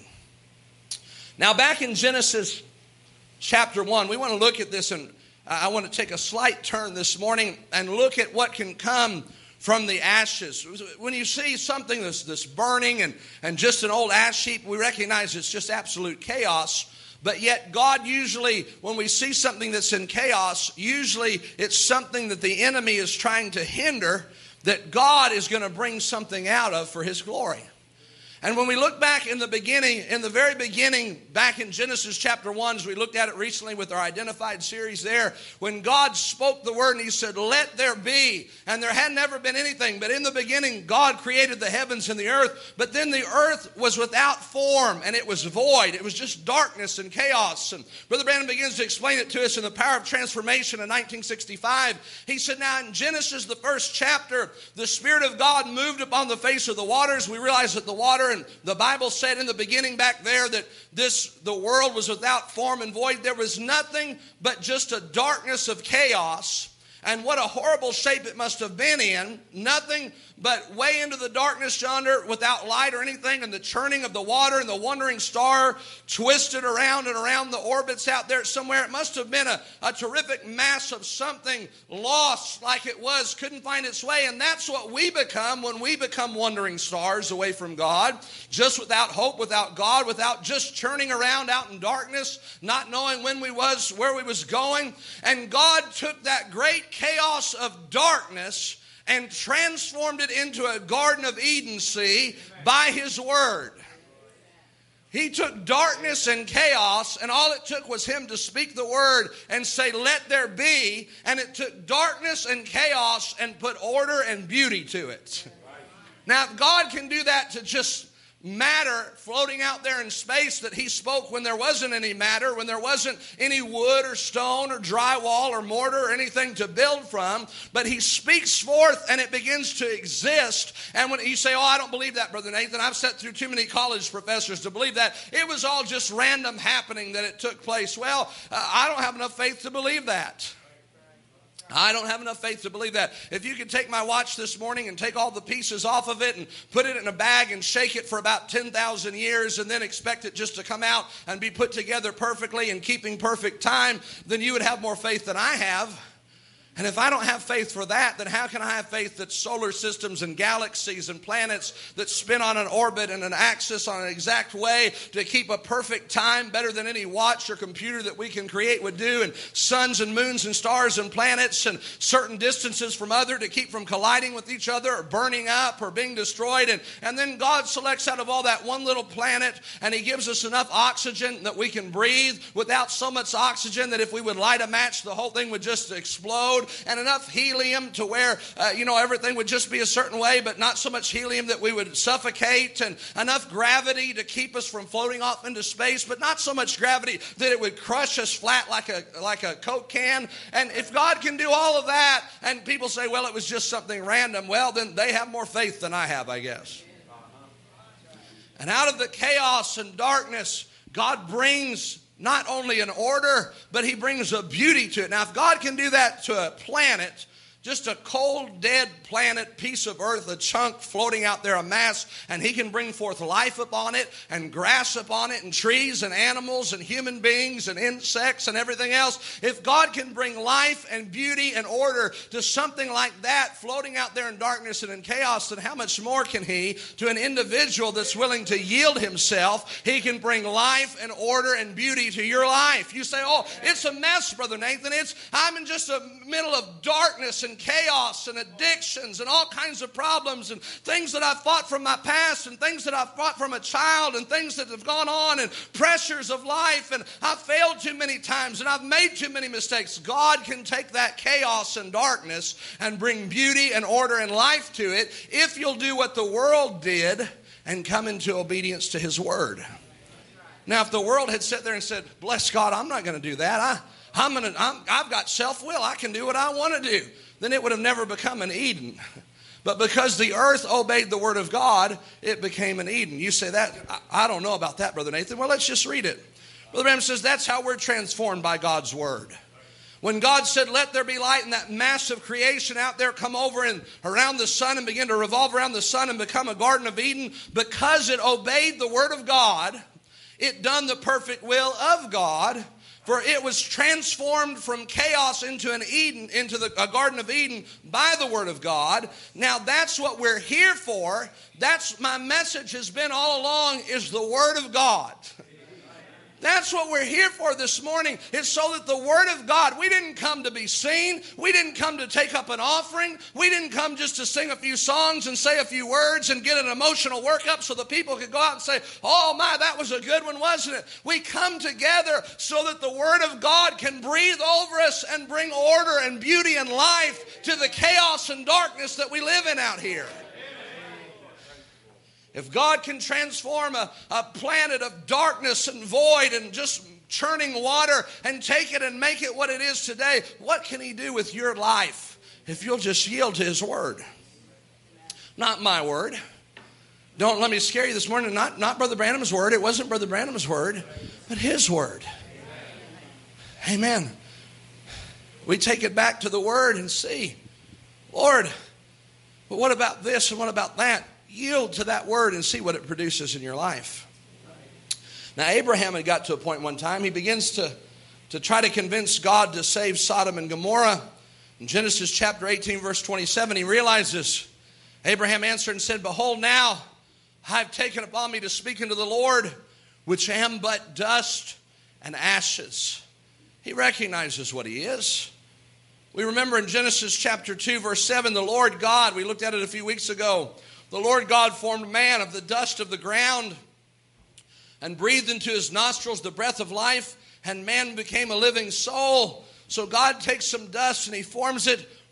[SPEAKER 2] Now, back in Genesis chapter one, we want to look at this, and I want to take a slight turn this morning and look at what can come from the ashes. When you see something that's, that's burning and, and just an old ash heap, we recognize it's just absolute chaos. But yet God usually, when we see something that's in chaos, usually it's something that the enemy is trying to hinder, that God is going to bring something out of for his glory. And when we look back in the beginning, in the very beginning, back in Genesis chapter one, as we looked at it recently with our Identified series there, when God spoke the word and he said, let there be. And there had never been anything, but in the beginning, God created the heavens and the earth. But then the earth was without form and it was void. It was just darkness and chaos. And Brother Branham begins to explain it to us in The Power of Transformation in nineteen sixty-five. He said, now in Genesis, the first chapter, the Spirit of God moved upon the face of the waters. We realize that the water, and the Bible said in the beginning back there that this the world was without form and void. There was nothing but just a darkness of chaos. And what a horrible shape it must have been in. Nothing but way into the darkness yonder without light or anything. And the churning of the water and the wandering star twisted around and around the orbits out there somewhere. It must have been a, a terrific mass of something lost like it was, couldn't find its way. And that's what we become when we become wandering stars away from God. Just without hope, without God, without just churning around out in darkness, not knowing when we was, where we was going. And God took that great chaos of darkness and transformed it into a Garden of Eden, see, by his word. He took darkness and chaos, and all it took was him to speak the word and say, let there be. And it took darkness and chaos and put order and beauty to it. Now, if God can do that to just matter floating out there in space that he spoke when there wasn't any matter, when there wasn't any wood or stone or drywall or mortar or anything to build from, but he speaks forth and it begins to exist. And when you say, oh, I don't believe that, Brother Nathan, I've sat through too many college professors to believe that. It was all just random happening that it took place. Well, uh, I don't have enough faith to believe that. I don't have enough faith to believe that. If you could take my watch this morning and take all the pieces off of it and put it in a bag and shake it for about ten thousand years and then expect it just to come out and be put together perfectly and keeping perfect time, then you would have more faith than I have. And if I don't have faith for that, then how can I have faith that solar systems and galaxies and planets that spin on an orbit and an axis on an exact way to keep a perfect time better than any watch or computer that we can create would do, and suns and moons and stars and planets and certain distances from other to keep from colliding with each other or burning up or being destroyed. And, and then God selects out of all that one little planet, and he gives us enough oxygen that we can breathe without so much oxygen that if we would light a match, the whole thing would just explode. And enough helium to where, uh, you know, everything would just be a certain way, but not so much helium that we would suffocate, and enough gravity to keep us from floating off into space, but not so much gravity that it would crush us flat like a, like a Coke can. And if God can do all of that, and people say, well, it was just something random, well, then they have more faith than I have, I guess. And out of the chaos and darkness, God brings not only an order, but he brings a beauty to it. Now, if God can do that to a planet, just a cold, dead planet, piece of earth, a chunk floating out there, a mass, and he can bring forth life upon it and grass upon it and trees and animals and human beings and insects and everything else. If God can bring life and beauty and order to something like that floating out there in darkness and in chaos, then how much more can he to an individual that's willing to yield himself? He can bring life and order and beauty to your life. You say, oh, it's a mess, Brother Nathan. It's I'm in just the middle of darkness and chaos and addictions and all kinds of problems and things that I've fought from my past and things that I've fought from a child and things that have gone on and pressures of life, and I've failed too many times and I've made too many mistakes. God can take that chaos and darkness and bring beauty and order and life to it if you'll do what the world did and come into obedience to his word. Now, if the world had sat there and said, bless God, I'm not going to do that. I, I'm gonna, I'm, I've got self-will. I can do what I want to do. Then it would have never become an Eden. But because the earth obeyed the word of God, it became an Eden. You say that, I, I don't know about that, Brother Nathan. Well, let's just read it. Brother Branham says that's how we're transformed by God's word. When God said, let there be light, and that massive creation out there come over and around the sun and begin to revolve around the sun and become a Garden of Eden, because it obeyed the word of God, it done the perfect will of God. For it was transformed from chaos into an Eden, into the a Garden of Eden by the word of God. Now that's what we're here for. That's my message has been all along, is the word of God. That's what we're here for this morning. It's so that the word of God, we didn't come to be seen. We didn't come to take up an offering. We didn't come just to sing a few songs and say a few words and get an emotional workup so the people could go out and say, oh my, that was a good one, wasn't it? We come together so that the word of God can breathe over us and bring order and beauty and life to the chaos and darkness that we live in out here. If God can transform a, a planet of darkness and void and just churning water and take it and make it what it is today, what can he do with your life if you'll just yield to his word? Not my word. Don't let me scare you this morning. Not, not Brother Branham's word. It wasn't Brother Branham's word, but his word. Amen. We take it back to the word and see, Lord, but what about this and what about that? Yield to that word and see what it produces in your life. Now, Abraham had got to a point one time. He begins to, to try to convince God to save Sodom and Gomorrah. In Genesis chapter eighteen, verse twenty-seven, he realizes, Abraham answered and said, behold, now I have taken upon me to speak unto the Lord, which am but dust and ashes. He recognizes what he is. We remember in Genesis chapter two, verse seven, the Lord God, we looked at it a few weeks ago, the Lord God formed man of the dust of the ground and breathed into his nostrils the breath of life, and man became a living soul. So God takes some dust and he forms it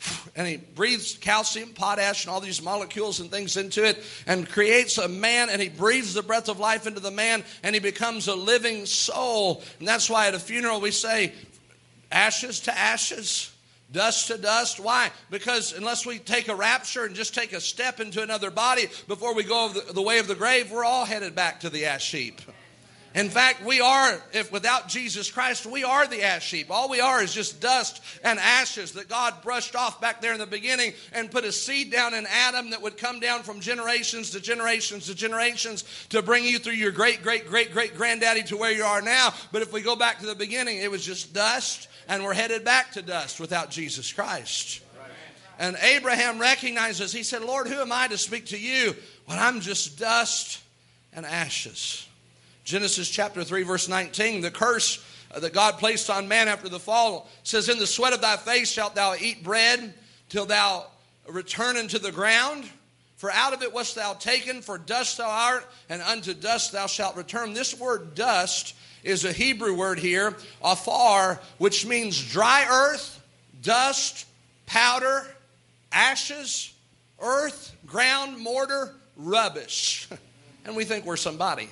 [SPEAKER 2] and he breathes calcium, potash, and all these molecules and things into it and creates a man, and he breathes the breath of life into the man, and he becomes a living soul. And that's why at a funeral we say, ashes to ashes, dust to dust. Why? Because unless we take a rapture and just take a step into another body before we go the, the way of the grave, we're all headed back to the ash heap. In fact, we are, if without Jesus Christ, we are the ash heap. All we are is just dust and ashes that God brushed off back there in the beginning and put a seed down in Adam that would come down from generations to generations to generations to bring you through your great, great, great, great granddaddy to where you are now. But if we go back to the beginning, it was just dust, and we're headed back to dust without Jesus Christ. And Abraham recognizes, he said, Lord, who am I to speak to you when I'm just dust and ashes? Genesis chapter three, verse nineteen, the curse that God placed on man after the fall says, in the sweat of thy face shalt thou eat bread till thou return into the ground. For out of it wast thou taken, for dust thou art, and unto dust thou shalt return. This word dust is a Hebrew word here, afar, which means dry earth, dust, powder, ashes, earth, ground, mortar, rubbish. And we think we're somebody.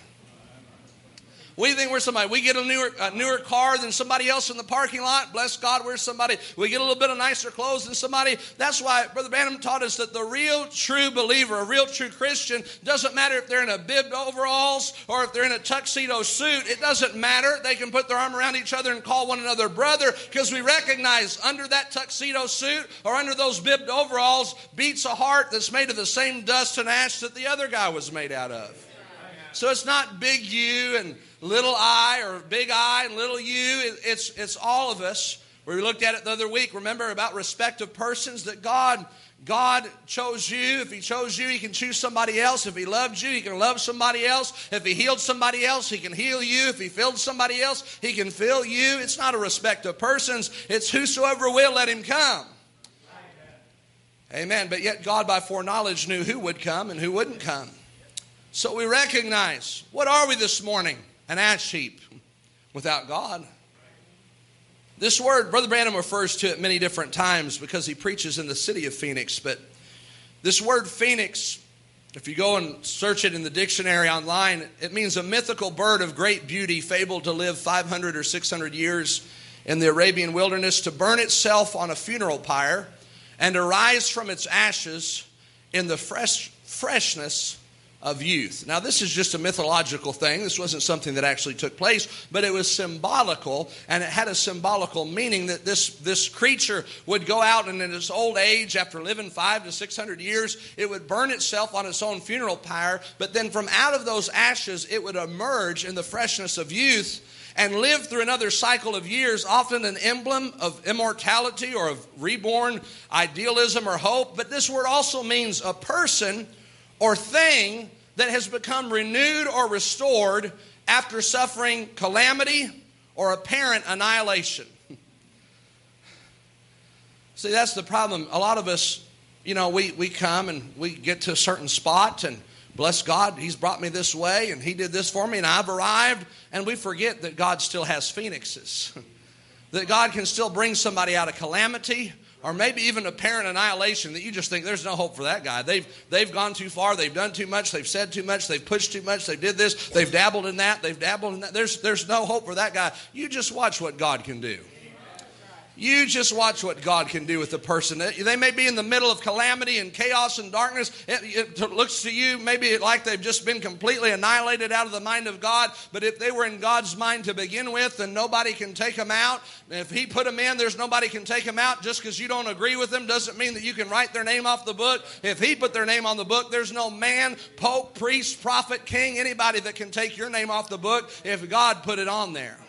[SPEAKER 2] We think we're somebody. We get a newer, a newer car than somebody else in the parking lot. Bless God, we're somebody. We get a little bit of nicer clothes than somebody. That's why Brother Branham taught us that the real true believer, a real true Christian, doesn't matter if they're in a bibbed overalls or if they're in a tuxedo suit. It doesn't matter. They can put their arm around each other and call one another brother, because we recognize under that tuxedo suit or under those bibbed overalls beats a heart that's made of the same dust and ash that the other guy was made out of. So it's not big you and little I, or big I and little you. It's, it's all of us. We looked at it the other week, remember, about respect of persons, that God, God chose you. If he chose you, he can choose somebody else. If he loved you, he can love somebody else. If he healed somebody else, he can heal you. If he filled somebody else, he can fill you. It's not a respect of persons. It's whosoever will, let him come. Amen. But yet God by foreknowledge knew who would come and who wouldn't come. So we recognize, what are we this morning? An ash heap without God. This word, Brother Branham refers to it many different times because he preaches in the city of Phoenix. But this word Phoenix, if you go and search it in the dictionary online, it means a mythical bird of great beauty, fabled to live five hundred or six hundred years in the Arabian wilderness, to burn itself on a funeral pyre and arise from its ashes in the fresh freshness of youth. Now, this is just a mythological thing. This wasn't something that actually took place, but it was symbolical, and it had a symbolical meaning that this, this creature would go out, and in its old age, after living five to six hundred years, it would burn itself on its own funeral pyre, but then from out of those ashes, it would emerge in the freshness of youth and live through another cycle of years, often an emblem of immortality or of reborn idealism or hope. But this word also means a person or thing that has become renewed or restored after suffering calamity or apparent annihilation. See, that's the problem. A lot of us, you know, we, we come and we get to a certain spot, and bless God, he's brought me this way and he did this for me and I've arrived, and we forget that God still has phoenixes. That God can still bring somebody out of calamity, or maybe even apparent annihilation, that you just think there's no hope for that guy. They've, they've gone too far. They've done too much. They've said too much. They've pushed too much. They did this. They've dabbled in that. They've dabbled in that. There's, there's no hope for that guy. You just watch what God can do. You just watch what God can do with the person. They may be in the middle of calamity and chaos and darkness. It, it looks to you maybe like they've just been completely annihilated out of the mind of God. But if they were in God's mind to begin with, then nobody can take them out. If he put them in, there's nobody can take them out. Just because you don't agree with them doesn't mean that you can write their name off the book. If he put their name on the book, there's no man, pope, priest, prophet, king, anybody that can take your name off the book if God put it on there.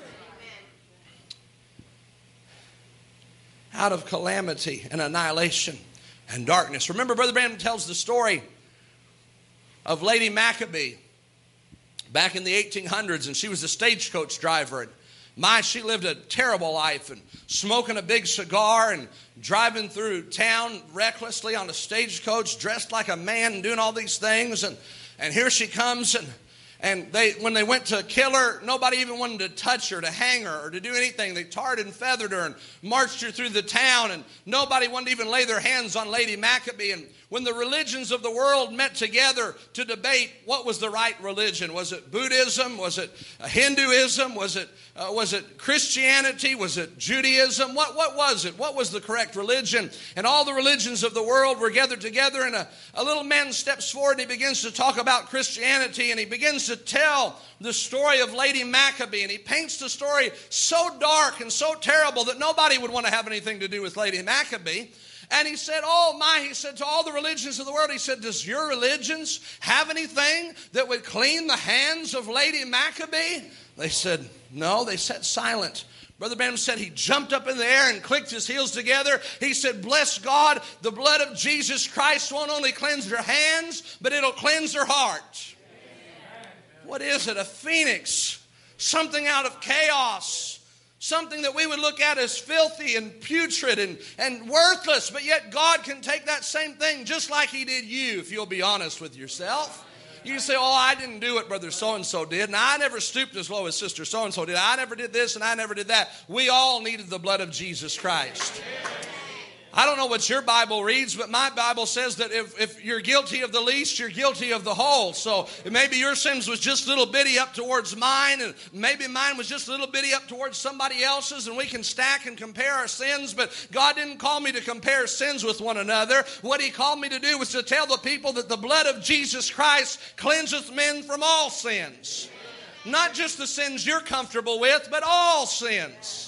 [SPEAKER 2] Out of calamity and annihilation and darkness. Remember, Brother Branham tells the story of Lady Maccabee back in the eighteen hundreds, and she was a stagecoach driver. And my, she lived a terrible life, and smoking a big cigar and driving through town recklessly on a stagecoach, dressed like a man and doing all these things. And, and here she comes, and And they, when they went to kill her, nobody even wanted to touch her, to hang her, or to do anything. They tarred and feathered her and marched her through the town, and nobody wanted to even lay their hands on Lady Maccabee. And when the religions of the world met together to debate what was the right religion, was it Buddhism? Was it Hinduism? Was it uh, was it Christianity? Was it Judaism? What what was it? What was the correct religion? And all the religions of the world were gathered together, and a, a little man steps forward and he begins to talk about Christianity, and he begins to tell the story of Lady Maccabee, and he paints the story so dark and so terrible that nobody would want to have anything to do with Lady Maccabee. And he said, oh my, he said to all the religions of the world, he said, does your religions have anything that would clean the hands of Lady Maccabee? They said, no. They sat silent. Brother Branham said he jumped up in the air and clicked his heels together. He said, bless God, the blood of Jesus Christ won't only cleanse their hands, but it'll cleanse their heart. What is it? A phoenix, something out of chaos. Something that we would look at as filthy and putrid and, and worthless, but yet God can take that same thing just like He did you, if you'll be honest with yourself. You say, oh, I didn't do it, Brother so-and-so did, and I never stooped as low as Sister so-and-so did. I never did this and I never did that. We all needed the blood of Jesus Christ. I don't know what your Bible reads, but my Bible says that if, if you're guilty of the least, you're guilty of the whole. So maybe your sins was just a little bitty up towards mine, and maybe mine was just a little bitty up towards somebody else's, and we can stack and compare our sins, but God didn't call me to compare sins with one another. What He called me to do was to tell the people that the blood of Jesus Christ cleanseth men from all sins. Not just the sins you're comfortable with, but all sins.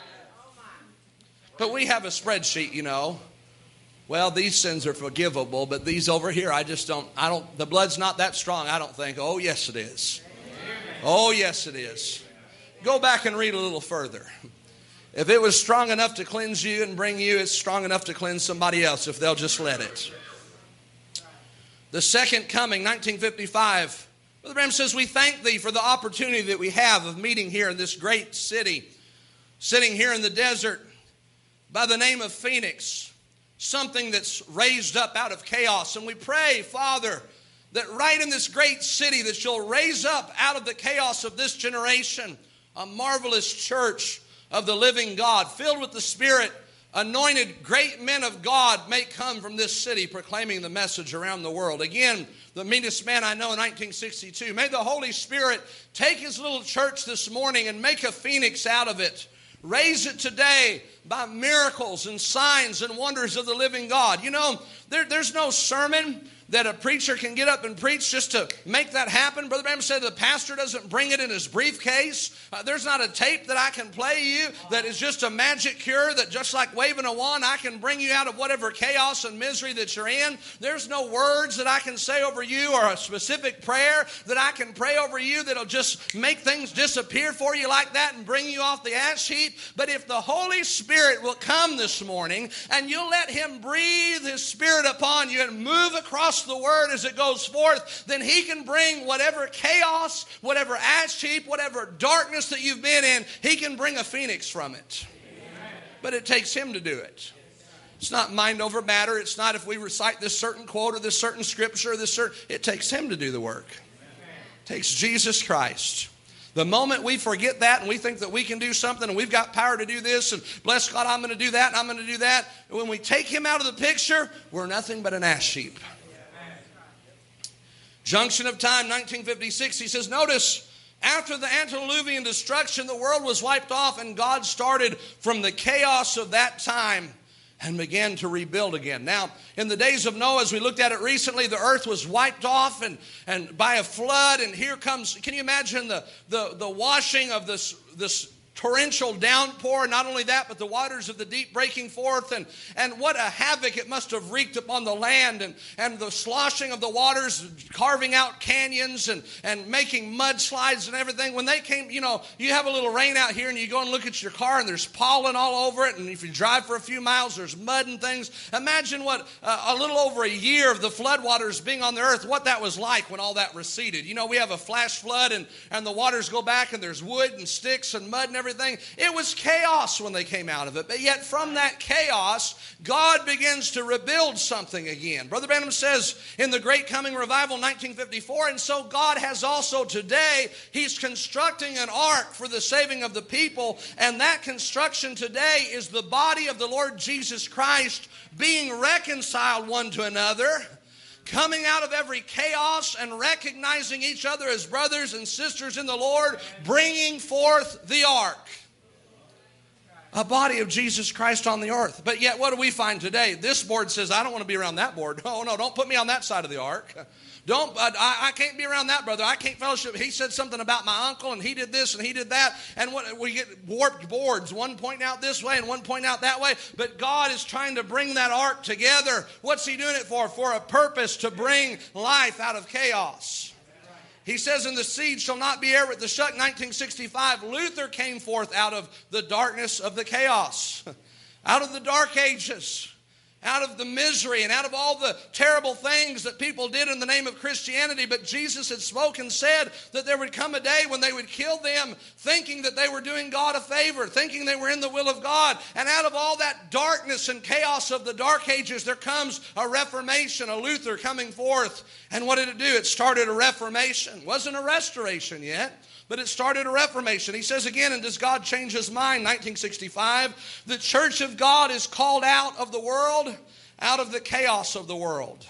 [SPEAKER 2] But we have a spreadsheet, you know. Well, these sins are forgivable, but these over here, I just don't, I don't, the blood's not that strong, I don't think. Oh, yes, it is. Oh, yes, it is. Go back and read a little further. If it was strong enough to cleanse you and bring you, it's strong enough to cleanse somebody else if they'll just let it. The second coming, nineteen fifty-five, Brother Branham says, we thank Thee for the opportunity that we have of meeting here in this great city, sitting here in the desert, by the name of Phoenix, something that's raised up out of chaos. And we pray, Father, that right in this great city that You'll raise up out of the chaos of this generation a marvelous church of the living God, filled with the Spirit, anointed great men of God may come from this city proclaiming the message around the world. Again, the meanest man I know in nineteen sixty-two. May the Holy Spirit take His little church this morning and make a phoenix out of it. Raise it today by miracles and signs and wonders of the living God. You know, there, there's no sermon that a preacher can get up and preach just to make that happen. Brother Branham said the pastor doesn't bring it in his briefcase. Uh, there's not a tape that I can play you that is just a magic cure that just like waving a wand, I can bring you out of whatever chaos and misery that you're in. There's no words that I can say over you or a specific prayer that I can pray over you that'll just make things disappear for you like that and bring you off the ash heap. But if the Holy Spirit will come this morning and you'll let Him breathe His Spirit upon you and move across the Word as it goes forth, then He can bring whatever chaos, whatever ash heap, whatever darkness that you've been in, He can bring a phoenix from it. But it takes Him to do it. It's not mind over matter. It's not if we recite this certain quote or this certain scripture or this certain, it takes Him to do the work. It takes Jesus Christ. The moment we forget that and we think that we can do something and we've got power to do this and bless God, I'm going to do that and I'm going to do that. When we take Him out of the picture, we're nothing but an ash heap. Junction of Time, nineteen fifty-six, he says, notice, after the antediluvian destruction, the world was wiped off and God started from the chaos of that time and began to rebuild again. Now, in the days of Noah, as we looked at it recently, the earth was wiped off and, and by a flood, and here comes, can you imagine the, the, the washing of this, this torrential downpour? Not only that, but the waters of the deep breaking forth, and, and what a havoc it must have wreaked upon the land, and, and the sloshing of the waters, carving out canyons and, and making mudslides and everything. When they came, you know, you have a little rain out here and you go and look at your car and there's pollen all over it, and if you drive for a few miles, there's mud and things. Imagine what uh, a little over a year of the floodwaters being on the earth, what that was like when all that receded. You know, we have a flash flood and, and the waters go back and there's wood and sticks and mud and everything. everything. It was chaos when they came out of it. But yet from that chaos, God begins to rebuild something again. Brother Branham says in the Great Coming Revival, nineteen fifty-four, and so God has also today, He's constructing an ark for the saving of the people. And that construction today is the body of the Lord Jesus Christ being reconciled one to another, coming out of every chaos and recognizing each other as brothers and sisters in the Lord, bringing forth the ark. A body of Jesus Christ on the earth. But yet what do we find today? This board says, I don't want to be around that board. Oh no, don't put me on that side of the ark. Don't, I, I can't be around that brother. I can't fellowship. He said something about my uncle, and he did this, and he did that. And what, we get warped boards, one pointing out this way and one pointing out that way. But God is trying to bring that ark together. What's He doing it for? For a purpose, to bring life out of chaos. He says, and the seed shall not be heir with the shuck. nineteen sixty-five, Luther came forth out of the darkness of the chaos, out of the dark ages, out of the misery and out of all the terrible things that people did in the name of Christianity. But Jesus had spoken, said that there would come a day when they would kill them, thinking that they were doing God a favor, thinking they were in the will of God. And out of all that darkness and chaos of the dark ages, there comes a reformation, a Luther coming forth. And what did it do? It started a reformation. It wasn't a restoration yet, but it started a reformation. He says again, and does God change His mind? nineteen sixty-five, the church of God is called out of the world, out of the chaos of the world.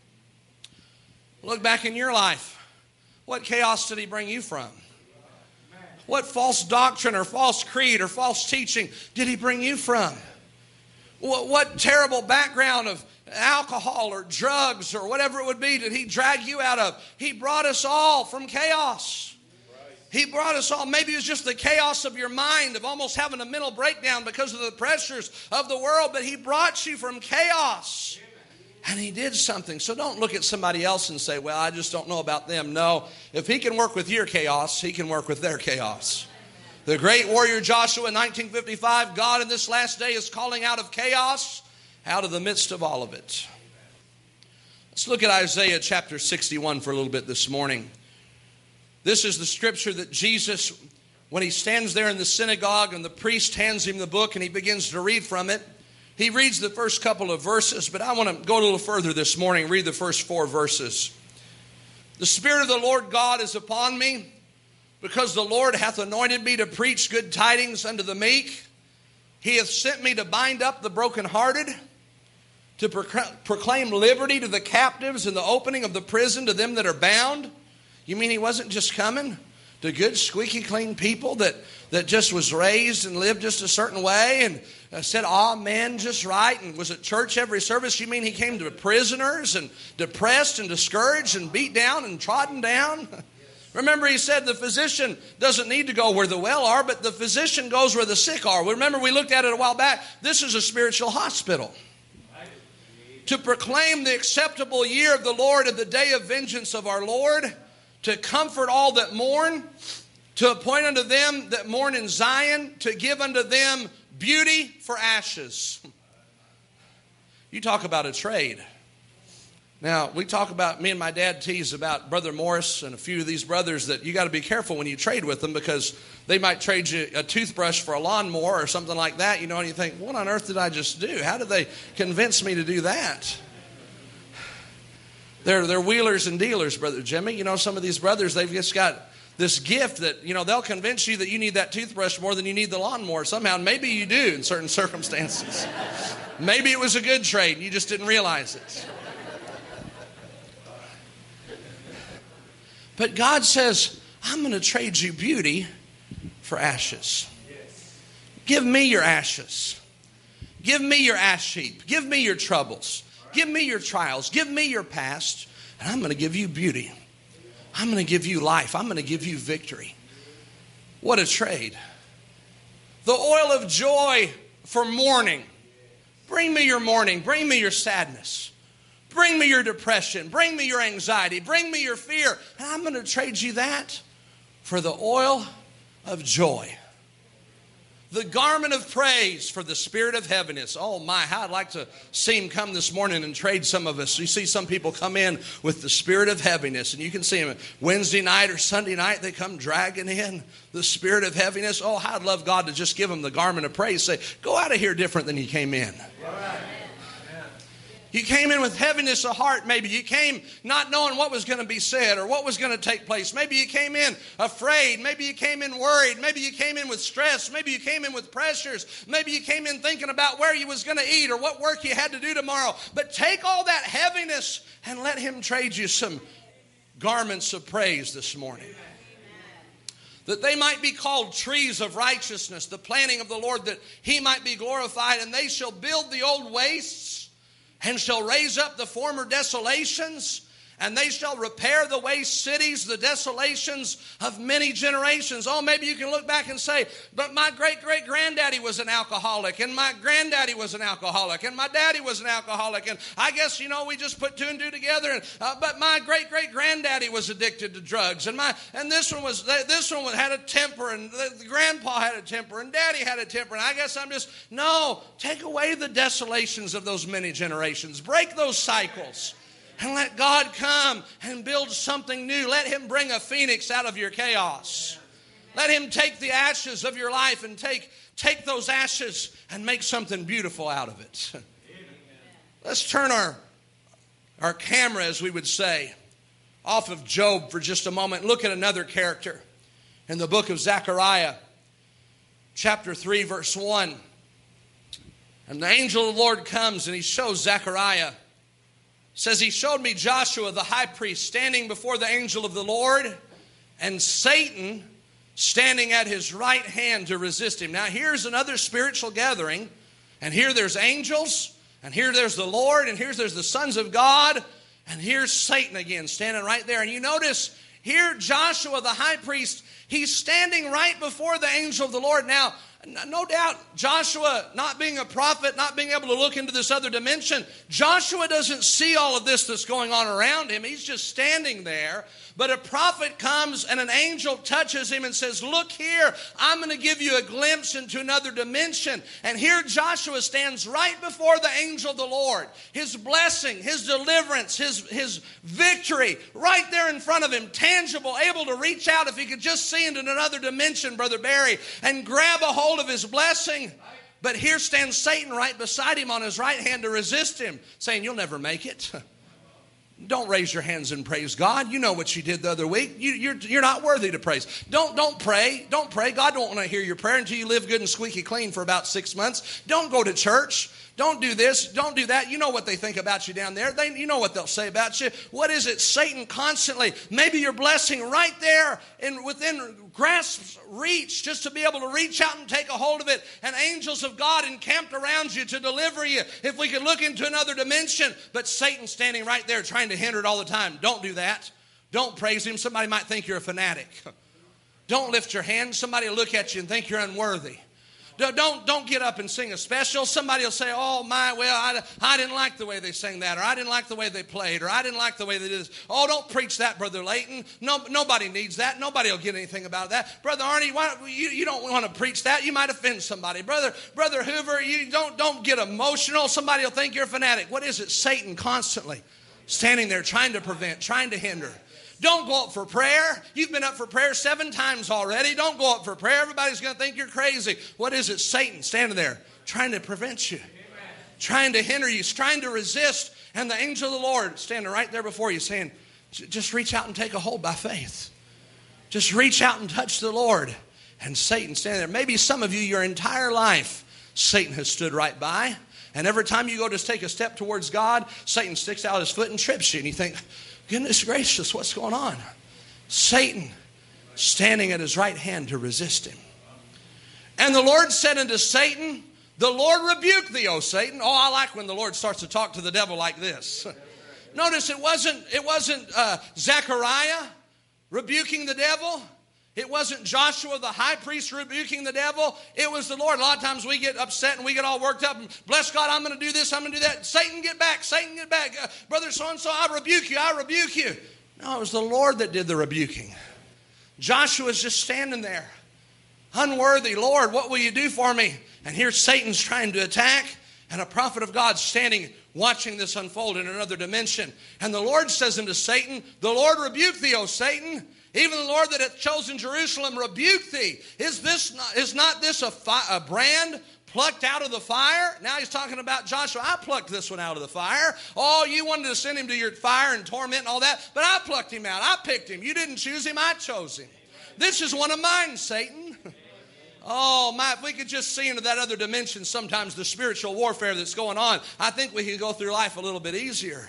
[SPEAKER 2] Look back in your life. What chaos did He bring you from? What false doctrine or false creed or false teaching did He bring you from? What, what terrible background of alcohol or drugs or whatever it would be did He drag you out of? He brought us all from chaos. He brought us all. Maybe it was just the chaos of your mind, of almost having a mental breakdown because of the pressures of the world. But He brought you from chaos. And He did something. So don't look at somebody else and say, well, I just don't know about them. No, if He can work with your chaos, He can work with their chaos. The great warrior Joshua in nineteen fifty-five, God in this last day is calling out of chaos, out of the midst of all of it. Let's look at Isaiah chapter sixty-one for a little bit this morning. This is the scripture that Jesus, when He stands there in the synagogue and the priest hands Him the book and He begins to read from it, He reads the first couple of verses, but I want to go a little further this morning, read the first four verses. The Spirit of the Lord God is upon me, because the Lord hath anointed me to preach good tidings unto the meek. He hath sent me to bind up the brokenhearted, to proclaim liberty to the captives and the opening of the prison to them that are bound. You mean He wasn't just coming to good, squeaky clean people that, that just was raised and lived just a certain way and uh, said amen just right and was at church every service? You mean He came to prisoners and depressed and discouraged and beat down and trodden down? Remember, He said the physician doesn't need to go where the well are, but the physician goes where the sick are. Remember, we looked at it a while back. This is a spiritual hospital. To proclaim the acceptable year of the Lord and the day of vengeance of our Lord, to comfort all that mourn, to appoint unto them that mourn in Zion, to give unto them beauty for ashes. You talk about a trade. Now, we talk about, me and my dad tease about Brother Morris and a few of these brothers that you got to be careful when you trade with them, because they might trade you a toothbrush for a lawnmower or something like that, you know, and you think, what on earth did I just do? How did they convince me to do that? They're, they're wheelers and dealers, Brother Jimmy. You know, some of these brothers, they've just got this gift that, you know, they'll convince you that you need that toothbrush more than you need the lawnmower somehow. And maybe you do in certain circumstances. Maybe it was a good trade and you just didn't realize it. But God says, I'm going to trade you beauty for ashes. Give me your ashes. Give me your ash heap. Give me your troubles. Give me your trials. Give me your past. And I'm going to give you beauty. I'm going to give you life. I'm going to give you victory. What a trade. The oil of joy for mourning. Bring me your mourning. Bring me your sadness. Bring me your depression. Bring me your anxiety. Bring me your fear. And I'm going to trade you that for the oil of joy. the garment of praise for the spirit of heaviness. Oh my, how I'd like to see him come this morning and trade some of us. You see some people come in with the spirit of heaviness, and you can see them Wednesday night or Sunday night, they come dragging in the spirit of heaviness. Oh, how I'd love God to just give them the garment of praise. Say, go out of here different than you came in. You came in with heaviness of heart, maybe. You came not knowing what was going to be said or what was going to take place. Maybe you came in afraid. Maybe you came in worried. Maybe you came in with stress. Maybe you came in with pressures. Maybe you came in thinking about where you was going to eat or what work you had to do tomorrow. But take all that heaviness and let him trade you some garments of praise this morning. That they might be called trees of righteousness, the planting of the Lord, that he might be glorified. And they shall build the old wastes, and shall raise up the former desolations, and they shall repair the waste cities, the desolations of many generations. Oh, maybe you can look back and say, but my great-great-granddaddy was an alcoholic, and my granddaddy was an alcoholic, and my daddy was an alcoholic, and I guess, you know, we just put two and two together, and uh, but my great-great-granddaddy was addicted to drugs, and my and this one was this one had a temper, and the, the grandpa had a temper, and daddy had a temper, and I guess I'm just, no, take away the desolations of those many generations. Break those cycles. And let God come and build something new. Let him bring a phoenix out of your chaos. Let him take the ashes of your life and take, take those ashes and make something beautiful out of it. Let's turn our, our camera, as we would say, off of Job for just a moment and look at another character in the book of Zechariah, chapter three, verse one. And the angel of the Lord comes and he shows Zechariah. Says he showed me Joshua the high priest standing before the angel of the Lord, and Satan standing at his right hand to resist him. Now here's another spiritual gathering, and here there's angels, and here there's the Lord, and here there's the sons of God, and here's Satan again standing right there. And you notice here Joshua the high priest, he's standing right before the angel of the Lord. Now, no doubt, Joshua, not being a prophet, not being able to look into this other dimension, Joshua doesn't see all of this that's going on around him. He's just standing there. But a prophet comes and an angel touches him and says, look here, I'm going to give you a glimpse into another dimension. And here Joshua stands right before the angel of the Lord. His blessing, his deliverance, his, his victory, right there in front of him, tangible, able to reach out if he could just see into another dimension, Brother Barry, and grab a hold of his blessing. But here stands Satan right beside him on his right hand to resist him, saying, you'll never make it. Don't raise your hands and praise God. You know what you did the other week. You, you're, you're not worthy to praise. Don't, don't pray. Don't pray. God don't want to hear your prayer until you live good and squeaky clean for about six months. Don't go to church. Don't do this. Don't do that. You know what they think about you down there. They, you know what they'll say about you. What is it? Satan constantly. Maybe your blessing right there in within grasp's reach, just to be able to reach out and take a hold of it. And angels of God encamped around you to deliver you. If we could look into another dimension. But Satan standing right there trying to hinder it all the time. Don't do that. Don't praise him. Somebody might think you're a fanatic. Don't lift your hands. Somebody will look at you and think you're unworthy. Don't, don't get up and sing a special. Somebody will say, oh my, well, I, I didn't like the way they sang that, or I didn't like the way they played, or I didn't like the way they did this. Oh, don't preach that, Brother Layton. No, nobody needs that. Nobody will get anything about that. Brother Arnie, why, you, you don't want to preach that. You might offend somebody. Brother, Brother Hoover, you don't, don't get emotional. Somebody will think you're a fanatic. What is it? Satan constantly standing there trying to prevent, trying to hinder. Don't go up for prayer. You've been up for prayer seven times already. Don't go up for prayer. Everybody's going to think you're crazy. What is it? Satan standing there trying to prevent you, trying to hinder you, trying to resist. And the angel of the Lord standing right there before you saying, just reach out and take a hold by faith. Just reach out and touch the Lord. And Satan standing there. Maybe some of you, your entire life, Satan has stood right by. And every time you go to take a step towards God, Satan sticks out his foot and trips you. And you think, goodness gracious, what's going on? Satan standing at his right hand to resist him. And the Lord said unto Satan, the Lord rebuke thee, O Satan. Oh, I like when the Lord starts to talk to the devil like this. Notice it wasn't, it wasn't uh, Zechariah rebuking the devil. It wasn't Joshua the high priest rebuking the devil. It was the Lord. A lot of times we get upset and we get all worked up and bless God, I'm going to do this, I'm going to do that. Satan, get back. Satan, get back. Uh, Brother so-and-so, I rebuke you. I rebuke you. No, it was the Lord that did the rebuking. Joshua's just standing there. unworthy. Lord, what will you do for me? And here Satan's trying to attack, and a prophet of God standing watching this unfold in another dimension. And the Lord says unto Satan, the Lord rebuke thee, O Satan. Even the Lord that hath chosen Jerusalem rebuke thee. Is this not, is not this a, fi- a brand plucked out of the fire? Now he's talking about Joshua. I plucked this one out of the fire. Oh, you wanted to send him to your fire and torment and all that, but I plucked him out. I picked him. You didn't choose him. I chose him. This is one of mine, Satan. Oh, my, if we could just see into that other dimension sometimes, the spiritual warfare that's going on, I think we could go through life a little bit easier.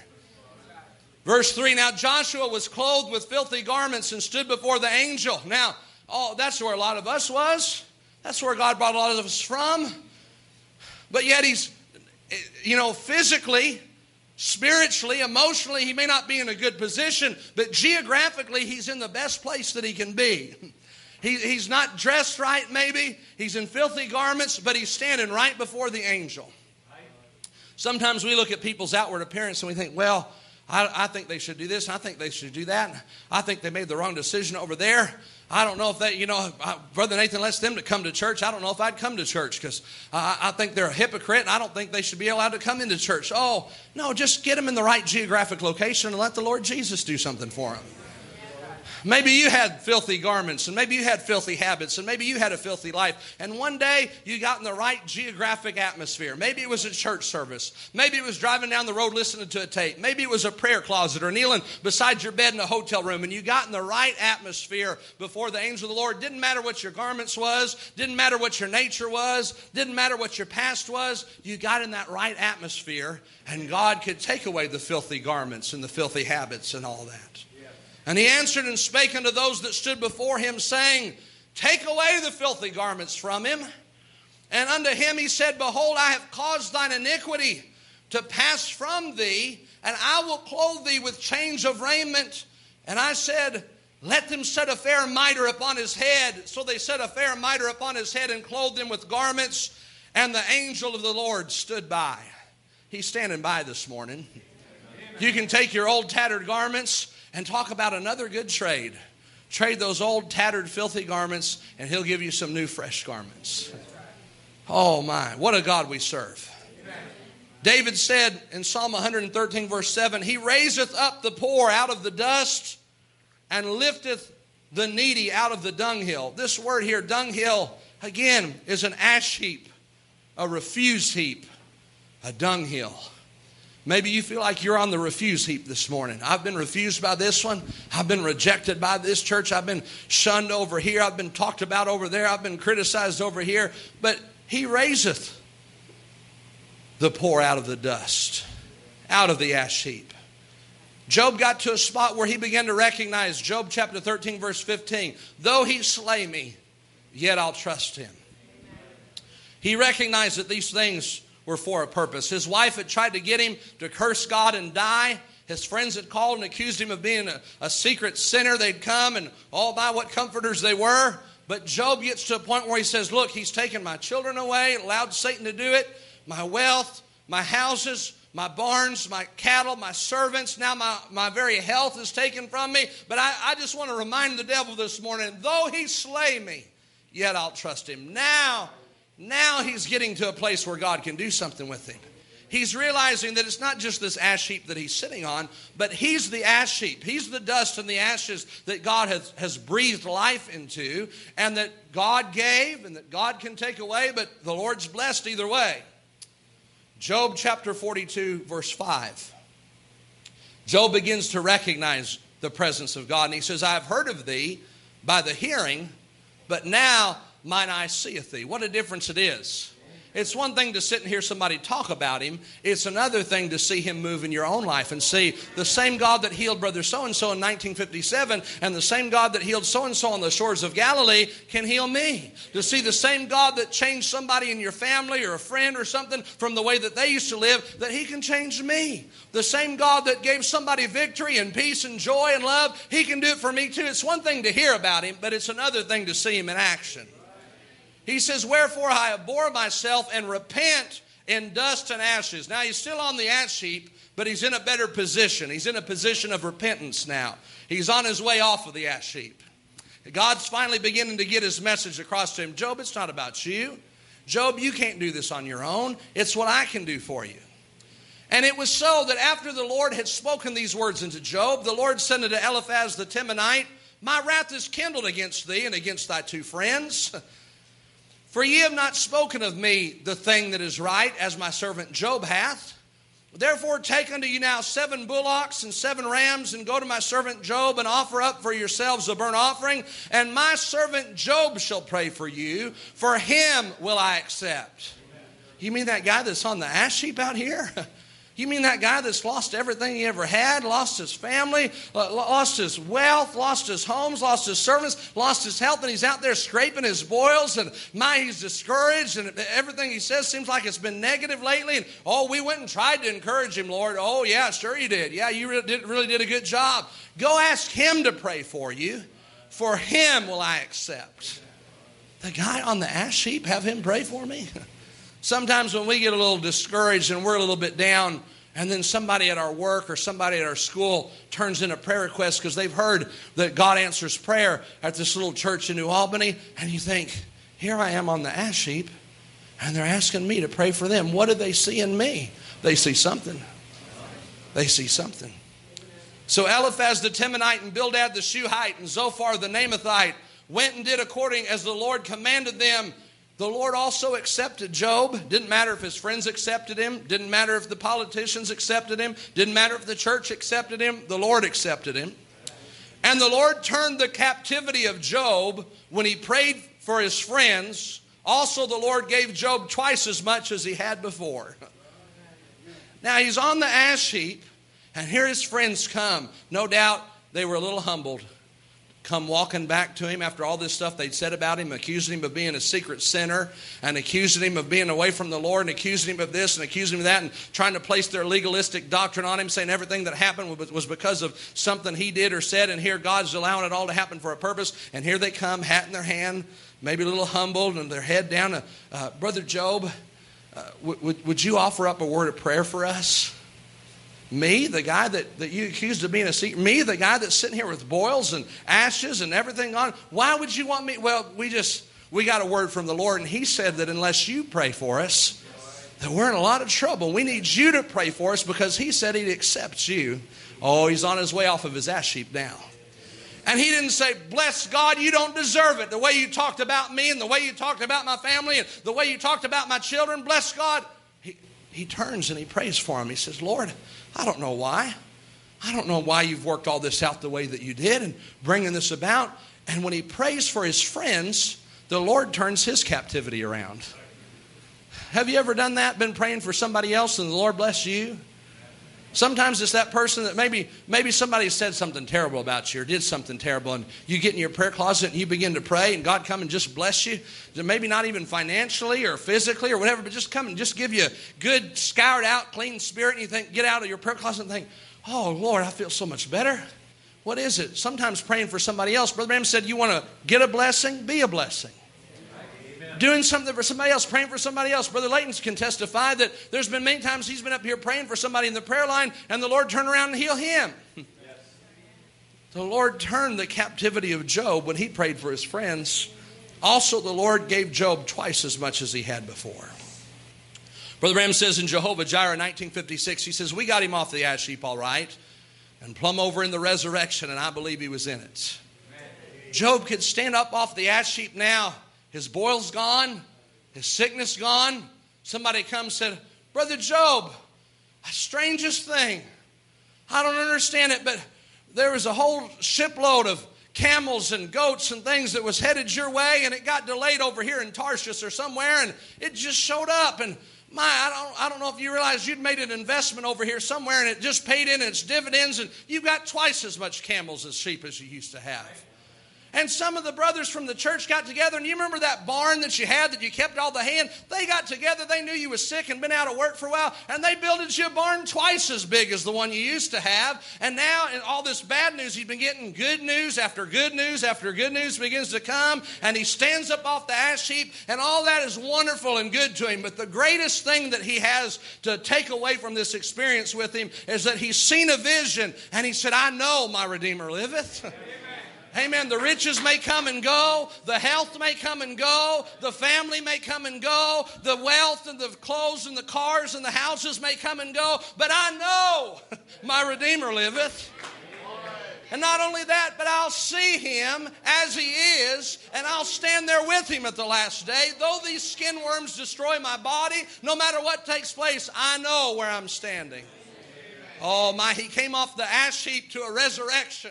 [SPEAKER 2] Verse three, now Joshua was clothed with filthy garments and stood before the angel. Now, oh, that's where a lot of us was. That's where God brought a lot of us from. But yet he's, you know, physically, spiritually, emotionally, he may not be in a good position, but geographically, he's in the best place that he can be. He, he's not dressed right, maybe. He's in filthy garments, but he's standing right before the angel. Sometimes we look at people's outward appearance and we think, well, I, I think they should do this. I think they should do that. I think they made the wrong decision over there. I don't know if they, you know, I, Brother Nathan lets them to come to church. I don't know if I'd come to church because I, I think they're a hypocrite and I don't think they should be allowed to come into church. Oh, no, just get them in the right geographic location and let the Lord Jesus do something for them. Maybe you had filthy garments, and maybe you had filthy habits, and maybe you had a filthy life. And one day you got in the right geographic atmosphere. Maybe it was a church service. Maybe it was driving down the road listening to a tape. Maybe it was a prayer closet or kneeling beside your bed in a hotel room. And you got in the right atmosphere before the angel of the Lord. Didn't matter what your garments was. Didn't matter what your nature was. Didn't matter what your past was. You got in that right atmosphere, and God could take away the filthy garments and the filthy habits and all that. And he answered and spake unto those that stood before him, saying, take away the filthy garments from him. And unto him he said, behold, I have caused thine iniquity to pass from thee, and I will clothe thee with change of raiment. And I said, let them set a fair mitre upon his head. So they set a fair mitre upon his head and clothed him with garments. And the angel of the Lord stood by. He's standing by this morning. You can take your old tattered garments and talk about another good trade. Trade those old, tattered, filthy garments, and he'll give you some new, fresh garments. Oh, my. What a God we serve. David said in Psalm one thirteen, verse seven, he raiseth up the poor out of the dust and lifteth the needy out of the dunghill. This word here, dunghill, again, is an ash heap, a refuse heap, a dunghill. Maybe you feel like you're on the refuse heap this morning. I've been refused by this one. I've been rejected by this church. I've been shunned over here. I've been talked about over there. I've been criticized over here. But he raiseth the poor out of the dust, out of the ash heap. Job got to a spot where he began to recognize, Job chapter thirteen, verse fifteen, though he slay me, yet I'll trust him. He recognized that these things were for a purpose. His wife had tried to get him to curse God and die. His friends had called and accused him of being a, a secret sinner. They'd come and all by what comforters they were. But Job gets to a point where he says, look, he's taken my children away, allowed Satan to do it, my wealth, my houses, my barns, my cattle, my servants. Now my, my very health is taken from me. But I, I just want to remind the devil this morning, though he slay me, yet I'll trust him. Now, Now he's getting to a place where God can do something with him. He's realizing that it's not just this ash heap that he's sitting on, but he's the ash heap. He's the dust and the ashes that God has, has breathed life into, and that God gave and that God can take away, but the Lord's blessed either way. Job chapter forty-two, verse five. Job begins to recognize the presence of God, and he says, I have heard of thee by the hearing, but now mine eye seeth thee. What a difference it is. It's one thing to sit and hear somebody talk about him. It's another thing to see him move in your own life and see the same God that healed brother so-and-so in nineteen fifty-seven and the same God that healed so-and-so on the shores of Galilee can heal me. To see the same God that changed somebody in your family or a friend or something from the way that they used to live, that he can change me. The same God that gave somebody victory and peace and joy and love, he can do it for me too. It's one thing to hear about him, but it's another thing to see him in action. He says, wherefore I abhor myself and repent in dust and ashes. Now he's still on the ash heap, but he's in a better position. He's in a position of repentance now. He's on his way off of the ash heap. God's finally beginning to get his message across to him. Job, it's not about you. Job, you can't do this on your own. It's what I can do for you. And it was so that after the Lord had spoken these words unto Job, the Lord said unto Eliphaz the Temanite, my wrath is kindled against thee and against thy two friends. For ye have not spoken of me the thing that is right, as my servant Job hath. Therefore take unto you now seven bullocks and seven rams, and go to my servant Job, and offer up for yourselves a burnt offering. And my servant Job shall pray for you. For him will I accept. You mean that guy that's on the ash heap out here? You mean that guy that's lost everything he ever had, lost his family, lost his wealth, lost his homes, lost his servants, lost his health, and he's out there scraping his boils, and my, he's discouraged, and everything he says seems like it's been negative lately, and oh, we went and tried to encourage him, Lord. Oh, yeah, sure you did. Yeah, you really did, really did a good job. Go ask him to pray for you. For him will I accept. The guy on the ash heap, have him pray for me? Sometimes when we get a little discouraged and we're a little bit down, and then somebody at our work or somebody at our school turns in a prayer request because they've heard that God answers prayer at this little church in New Albany, and you think, here I am on the ash heap, and they're asking me to pray for them. What do they see in me? They see something. They see something. So Eliphaz the Temanite and Bildad the Shuhite and Zophar the Naamathite went and did according as the Lord commanded them. The Lord also accepted Job. Didn't matter if his friends accepted him. Didn't matter if the politicians accepted him. Didn't matter if the church accepted him. The Lord accepted him. And the Lord turned the captivity of Job when he prayed for his friends. Also, the Lord gave Job twice as much as he had before. Now, he's on the ash heap, and here his friends come. No doubt they were a little humbled. Come walking back to him after all this stuff they'd said about him, accusing him of being a secret sinner, and accusing him of being away from the Lord, and accusing him of this and accusing him of that, and trying to place their legalistic doctrine on him, saying everything that happened was because of something he did or said, and here God's allowing it all to happen for a purpose. And here they come, hat in their hand, maybe a little humbled, and their head down. Uh, uh, Brother Job, uh, w- w- would you offer up a word of prayer for us? Me, the guy that, that you accused of being a secret, me, the guy that's sitting here with boils and ashes and everything on. Why would you want me? Well, we just, we got a word from the Lord, and he said that unless you pray for us, that we're in a lot of trouble. We need you to pray for us because he said he'd accept you. Oh, he's on his way off of his ash heap now. And he didn't say, bless God, you don't deserve it. The way you talked about me and the way you talked about my family and the way you talked about my children, bless God. He, he turns and he prays for him. He says, Lord, I don't know why. I don't know why you've worked all this out the way that you did and bringing this about. And when he prays for his friends, the Lord turns his captivity around. Have you ever done that? Been praying for somebody else and the Lord bless you? Sometimes it's that person that maybe maybe somebody said something terrible about you or did something terrible, and you get in your prayer closet and you begin to pray, and God come and just bless you. Maybe not even financially or physically or whatever, but just come and just give you a good, scoured out, clean spirit, and you think, get out of your prayer closet and think, oh, Lord, I feel so much better. What is it? Sometimes praying for somebody else. Brother Branham said, you want to get a blessing? Be a blessing. Doing something for somebody else, praying for somebody else. Brother Layton can testify that there's been many times he's been up here praying for somebody in the prayer line, and the Lord turned around and healed him. Yes. The Lord turned the captivity of Job when he prayed for his friends. Also, the Lord gave Job twice as much as he had before. Brother Branham says in Jehovah Jireh, nineteen fifty-six, he says, we got him off the ash heap all right, and plumb over in the resurrection, and I believe he was in it. Amen. Job could stand up off the ash heap now. His boil's gone. His sickness gone. Somebody comes and said, Brother Job, the strangest thing. I don't understand it, but there was a whole shipload of camels and goats and things that was headed your way, and it got delayed over here in Tarshish or somewhere, and it just showed up. And my, I don't, I don't know if you realize you'd made an investment over here somewhere, and it just paid in its dividends, and you got twice as much camels as sheep as you used to have. And some of the brothers from the church got together, and you remember that barn that you had that you kept all the hay in? They got together, they knew you was sick and been out of work for a while, and they built you a barn twice as big as the one you used to have. And now in all this bad news, he's been getting good news after good news after good news begins to come, and he stands up off the ash heap, and all that is wonderful and good to him. But the greatest thing that he has to take away from this experience with him is that he's seen a vision, and he said, I know my Redeemer liveth. Amen. The riches may come and go. The health may come and go. The family may come and go. The wealth and the clothes and the cars and the houses may come and go. But I know my Redeemer liveth. And not only that, but I'll see him as he is, and I'll stand there with him at the last day. Though these skin worms destroy my body, no matter what takes place, I know where I'm standing. Oh my, he came off the ash heap to a resurrection.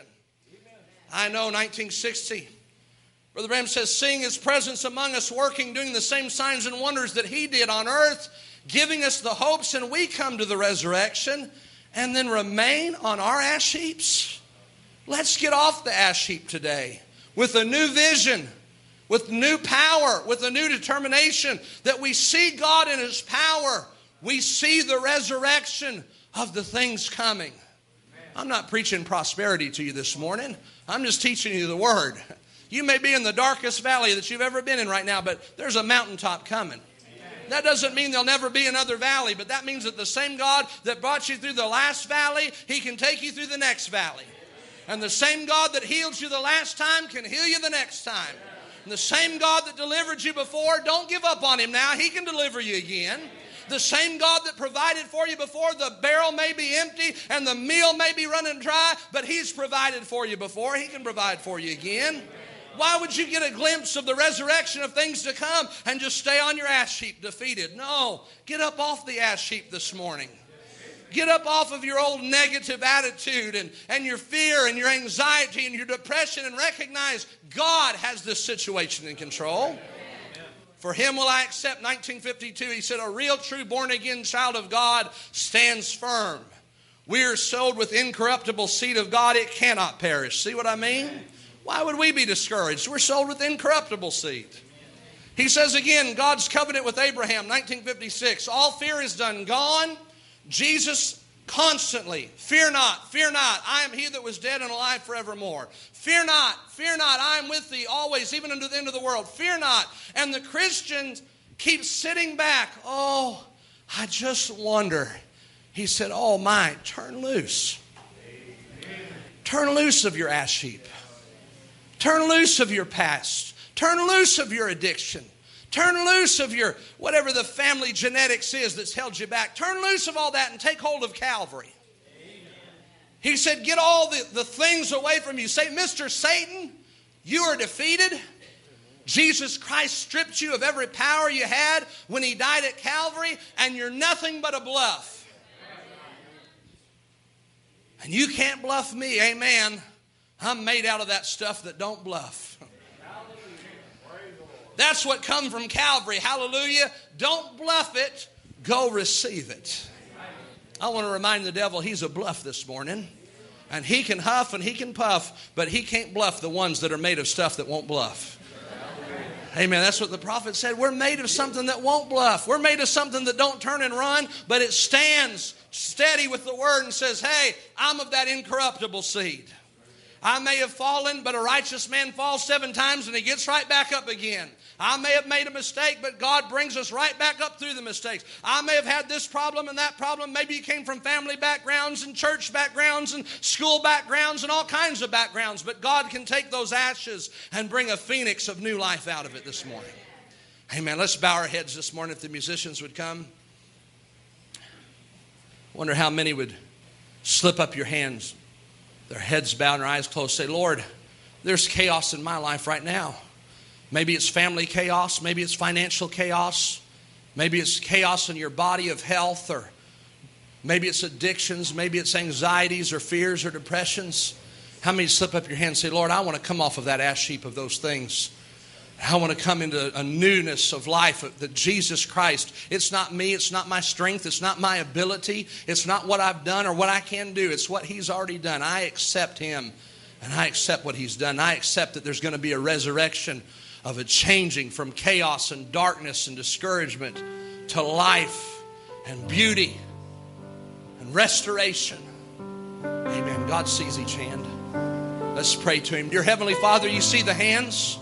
[SPEAKER 2] I know, nineteen sixty. Brother Branham says, seeing his presence among us, working, doing the same signs and wonders that he did on earth, giving us the hopes, and we come to the resurrection, and then remain on our ash heaps. Let's get off the ash heap today with a new vision, with new power, with a new determination that we see God in his power. We see the resurrection of the things coming. I'm not preaching prosperity to you this morning. I'm just teaching you the word. You may be in the darkest valley that you've ever been in right now, but there's a mountaintop coming. That doesn't mean there'll never be another valley, but that means that the same God that brought you through the last valley, he can take you through the next valley. And the same God that healed you the last time can heal you the next time. And the same God that delivered you before, don't give up on him now. He can deliver you again. The same God that provided for you before, the barrel may be empty and the meal may be running dry, but he's provided for you before. He can provide for you again. Why would you get a glimpse of the resurrection of things to come and just stay on your ash heap defeated? No, get up off the ash heap this morning. Get up off of your old negative attitude and, and your fear and your anxiety and your depression and recognize God has this situation in control. For him will I accept, nineteen fifty-two, he said, a real true born-again child of God stands firm. We are sowed with incorruptible seed of God. It cannot perish. See what I mean? Why would we be discouraged? We're sowed with incorruptible seed. He says again, God's covenant with Abraham, nineteen fifty-six, all fear is done, gone. Jesus constantly, fear not, fear not, I am he that was dead and alive forevermore. Fear not, fear not, I am with thee always, even unto the end of the world. Fear not. And the Christians keep sitting back. Oh, I just wonder. He said, oh my, turn loose. Turn loose of your ash heap. Turn loose of your past. Turn loose of your addiction. Turn loose of your, whatever the family genetics is that's held you back. Turn loose of all that and take hold of Calvary. Amen. He said, get all the, the things away from you. Say, Mister Satan, you are defeated. Jesus Christ stripped you of every power you had when he died at Calvary, and you're nothing but a bluff. And you can't bluff me, amen. I'm made out of that stuff that don't bluff. That's what come from Calvary. Hallelujah. Don't bluff it. Go receive it. I want to remind the devil he's a bluff this morning. And he can huff and he can puff, but he can't bluff the ones that are made of stuff that won't bluff. Amen. That's what the prophet said. We're made of something that won't bluff. We're made of something that don't turn and run, but it stands steady with the word and says, hey, I'm of that incorruptible seed. I may have fallen, but a righteous man falls seven times and he gets right back up again. I may have made a mistake, but God brings us right back up through the mistakes. I may have had this problem and that problem. Maybe you came from family backgrounds and church backgrounds and school backgrounds and all kinds of backgrounds, but God can take those ashes and bring a phoenix of new life out of it this morning. Amen. Let's bow our heads this morning if the musicians would come. Wonder how many would slip up your hands, their heads bowed and their eyes closed. Say, Lord, there's chaos in my life right now. Maybe it's family chaos. Maybe it's financial chaos. Maybe it's chaos in your body of health, or maybe it's addictions. Maybe it's anxieties or fears or depressions. How many slip up your hand and say, Lord, I want to come off of that ash heap of those things. I want to come into a newness of life that Jesus Christ, it's not me, it's not my strength, it's not my ability, it's not what I've done or what I can do, it's what he's already done. I accept him and I accept what he's done. I accept that there's going to be a resurrection of a changing from chaos and darkness and discouragement to life and beauty and restoration. Amen. God sees each hand. Let's pray to him. Dear Heavenly Father, you see the hands.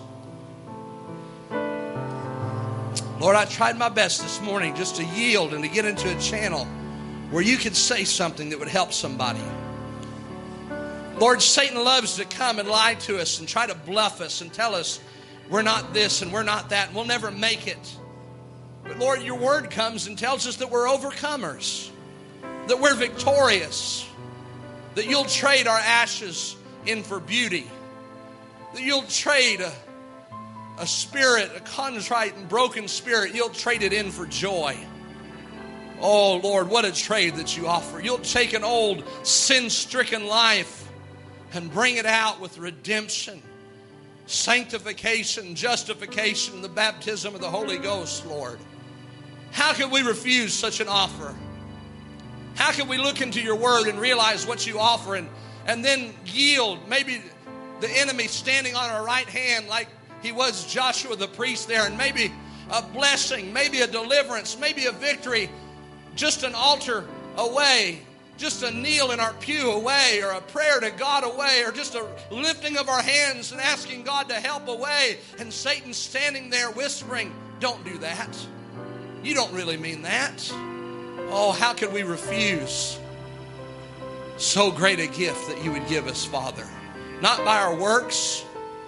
[SPEAKER 2] Lord, I tried my best this morning just to yield and to get into a channel where you could say something that would help somebody. Lord, Satan loves to come and lie to us and try to bluff us and tell us we're not this and we're not that and we'll never make it. But Lord, your word comes and tells us that we're overcomers, that we're victorious, that you'll trade our ashes in for beauty, that you'll trade a, a spirit, a contrite and broken spirit, you'll trade it in for joy. Oh, Lord, what a trade that you offer. You'll take an old sin-stricken life and bring it out with redemption, sanctification, justification, the baptism of the Holy Ghost, Lord. How can we refuse such an offer? How can we look into your word and realize what you offer and, and then yield? Maybe the enemy standing on our right hand like he was Joshua the priest there, and maybe a blessing, maybe a deliverance, maybe a victory, just an altar away, just a kneel in our pew away, or a prayer to God away, or just a lifting of our hands and asking God to help away, and Satan standing there whispering, don't do that. You don't really mean that. Oh, how could we refuse so great a gift that you would give us, Father? Not by our works,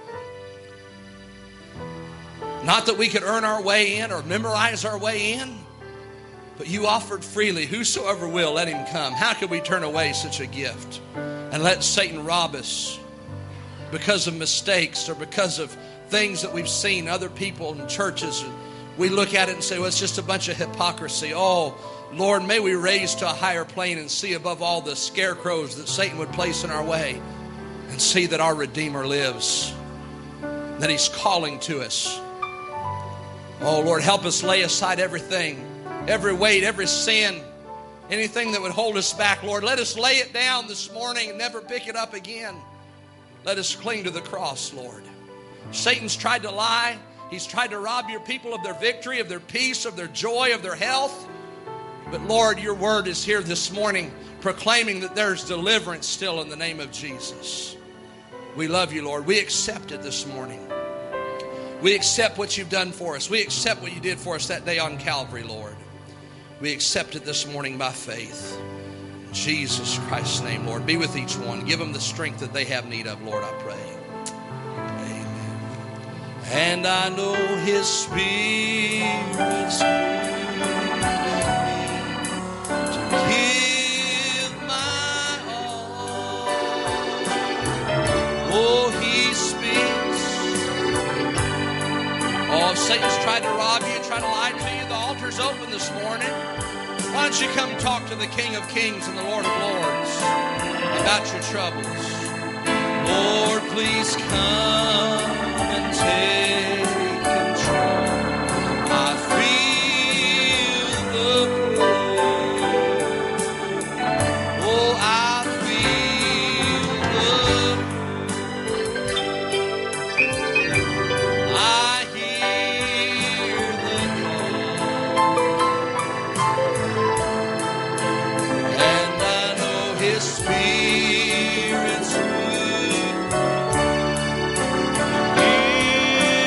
[SPEAKER 2] not that we could earn our way in or memorize our way in, but you offered freely. Whosoever will, let him come. How could we turn away such a gift and let Satan rob us because of mistakes or because of things that we've seen other people in churches? We look at it and say, well, it's just a bunch of hypocrisy. Oh, Lord, may we raise to a higher plane and see above all the scarecrows that Satan would place in our way and see that our Redeemer lives, that he's calling to us. Oh, Lord, help us lay aside everything, every weight, every sin, anything that would hold us back, Lord. Let us lay it down this morning and never pick it up again. Let us cling to the cross, Lord. Satan's tried to lie. He's tried to rob your people of their victory, of their peace, of their joy, of their health. But Lord, your word is here this morning proclaiming that there's deliverance still in the name of Jesus. We love you, Lord. We accept it this morning. We accept what you've done for us. We accept what you did for us that day on Calvary, Lord. We accept it this morning by faith. In Jesus Christ's name, Lord. Be with each one. Give them the strength that they have need of, Lord, I pray. Amen. And I know his Spirit's to give my all. Oh, he speaks. Oh, if Satan's tried to rob you and try to lie to you, the altar's open this morning. Why don't you come talk to the King of Kings and the Lord of Lords about your troubles? Lord, please come and take control. I feel the pain. Oh, I feel the I hear the call, and I know his Spirit's moving.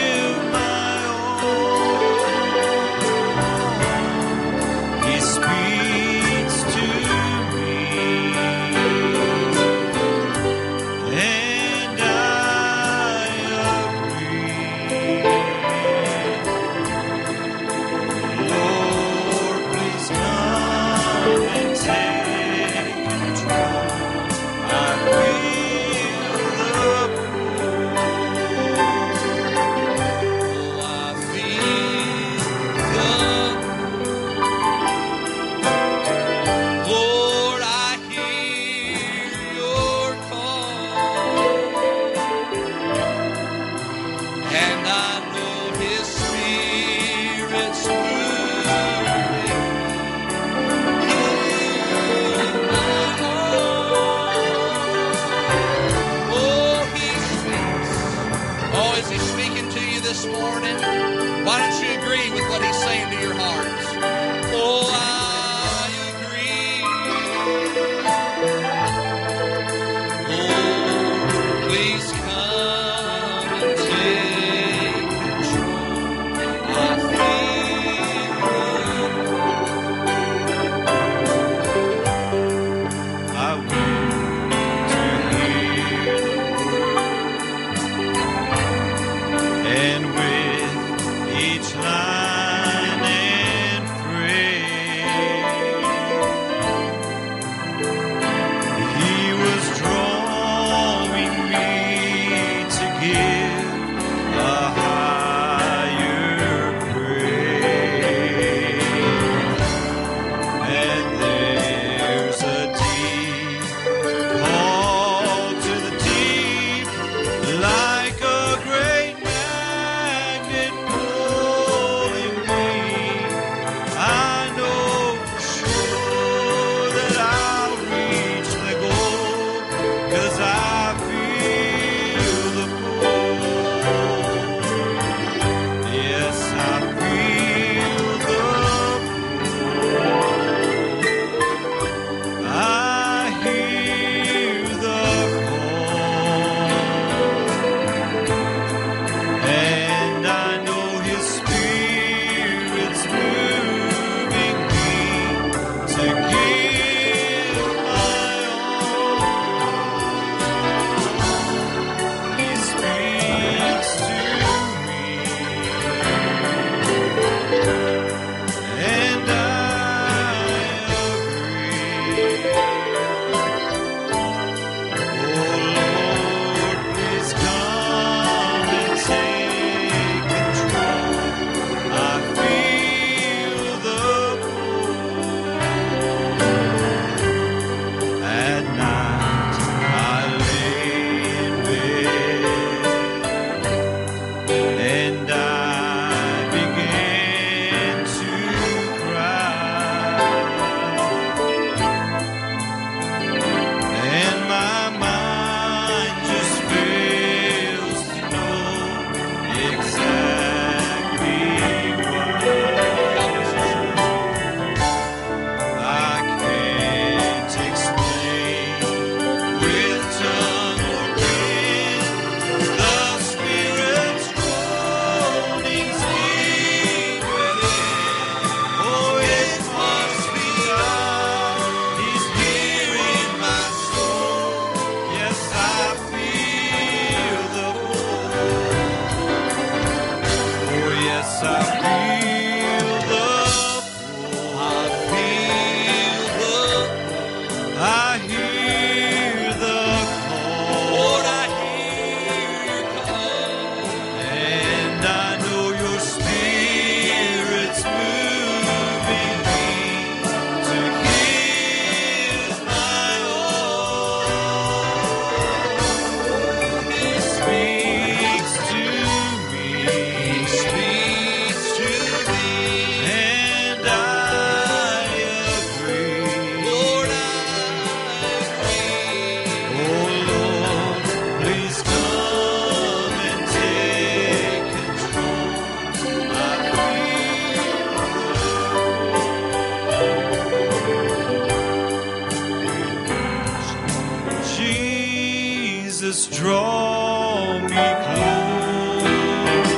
[SPEAKER 1] Jesus, draw me close,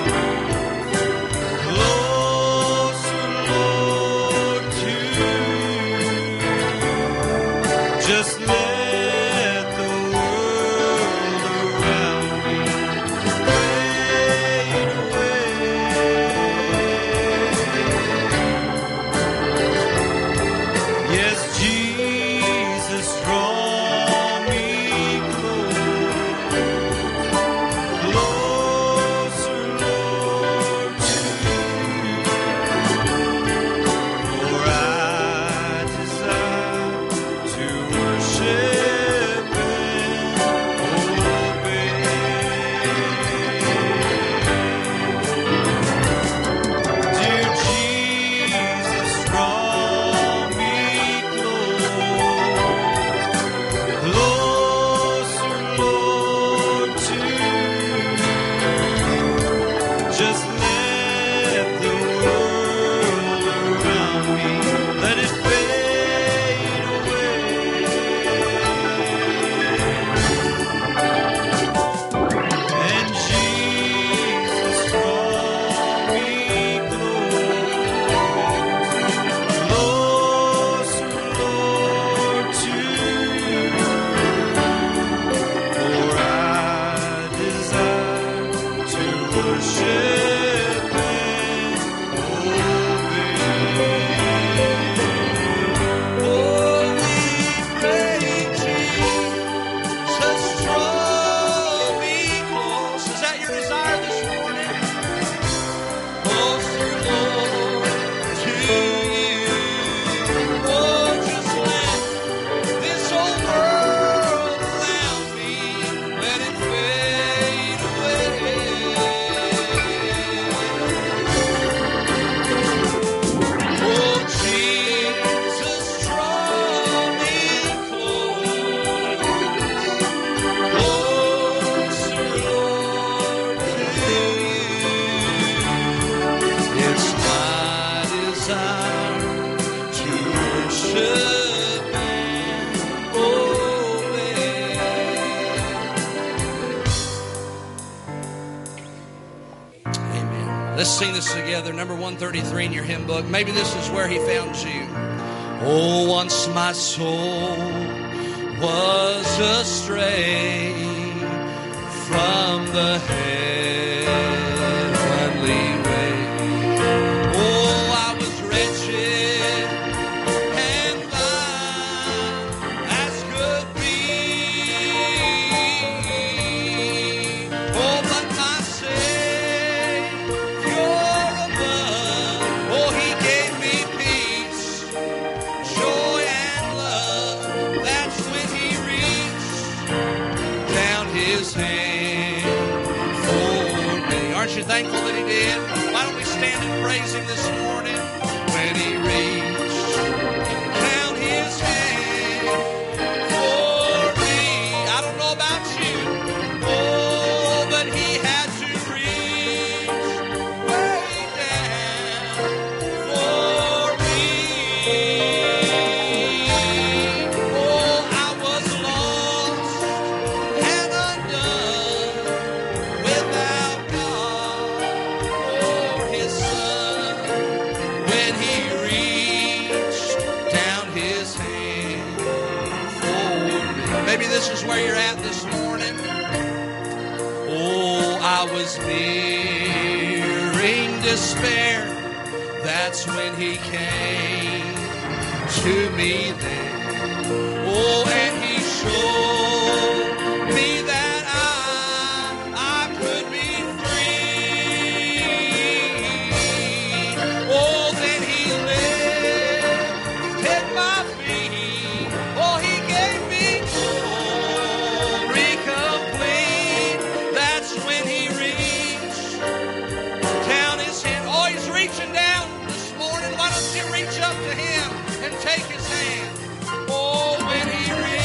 [SPEAKER 1] closer, Lord, to you. Just let the world around me fade away. Yes, Jesus, draw me closer, Lord, to you. For I desire to worship and obey. Dear Jesus, draw me close, closer, Lord, to you. Just let the world around me, let it fade away. And Jesus, draw me close, closer, Lord, to you. For I desire to worship and obey. Oh, we pray, Jesus, draw me close. Is that your desire this morning? Closer, Lord, to you. Oh, just let this old world around me, let it fade away. Oh, Jesus, draw me close, closer, Lord, to you. It's my desire to worship and obey. Amen. Let's sing this together. Number one thirty-three in your hymn book. Maybe this is where he found you. Oh, once my soul was astray from the heavenly way. Oh, I was wretched and blind as could be. Oh, but my Savior above, oh, he gave me peace, joy and love. That's when he reached down his hand for me. Aren't you thankful that he did? Why don't we stand and praise him this morning? When he reached down his hand for me. I don't know about you, oh, but he had to reach way down for me. Oh, I was lost and undone without God or his Son. When he reached down his hand for me. Maybe this is where you're at this morning. Oh, I was nearing despair. That's when he came to me then. Oh, and he showed me that I, I could be free. Oh, then he lifted my feet. Oh, he gave me glory complete. That's when he reached down his hand. Oh, he's reaching down this morning. Why don't you reach up to him and take his hand? Oh, when he reached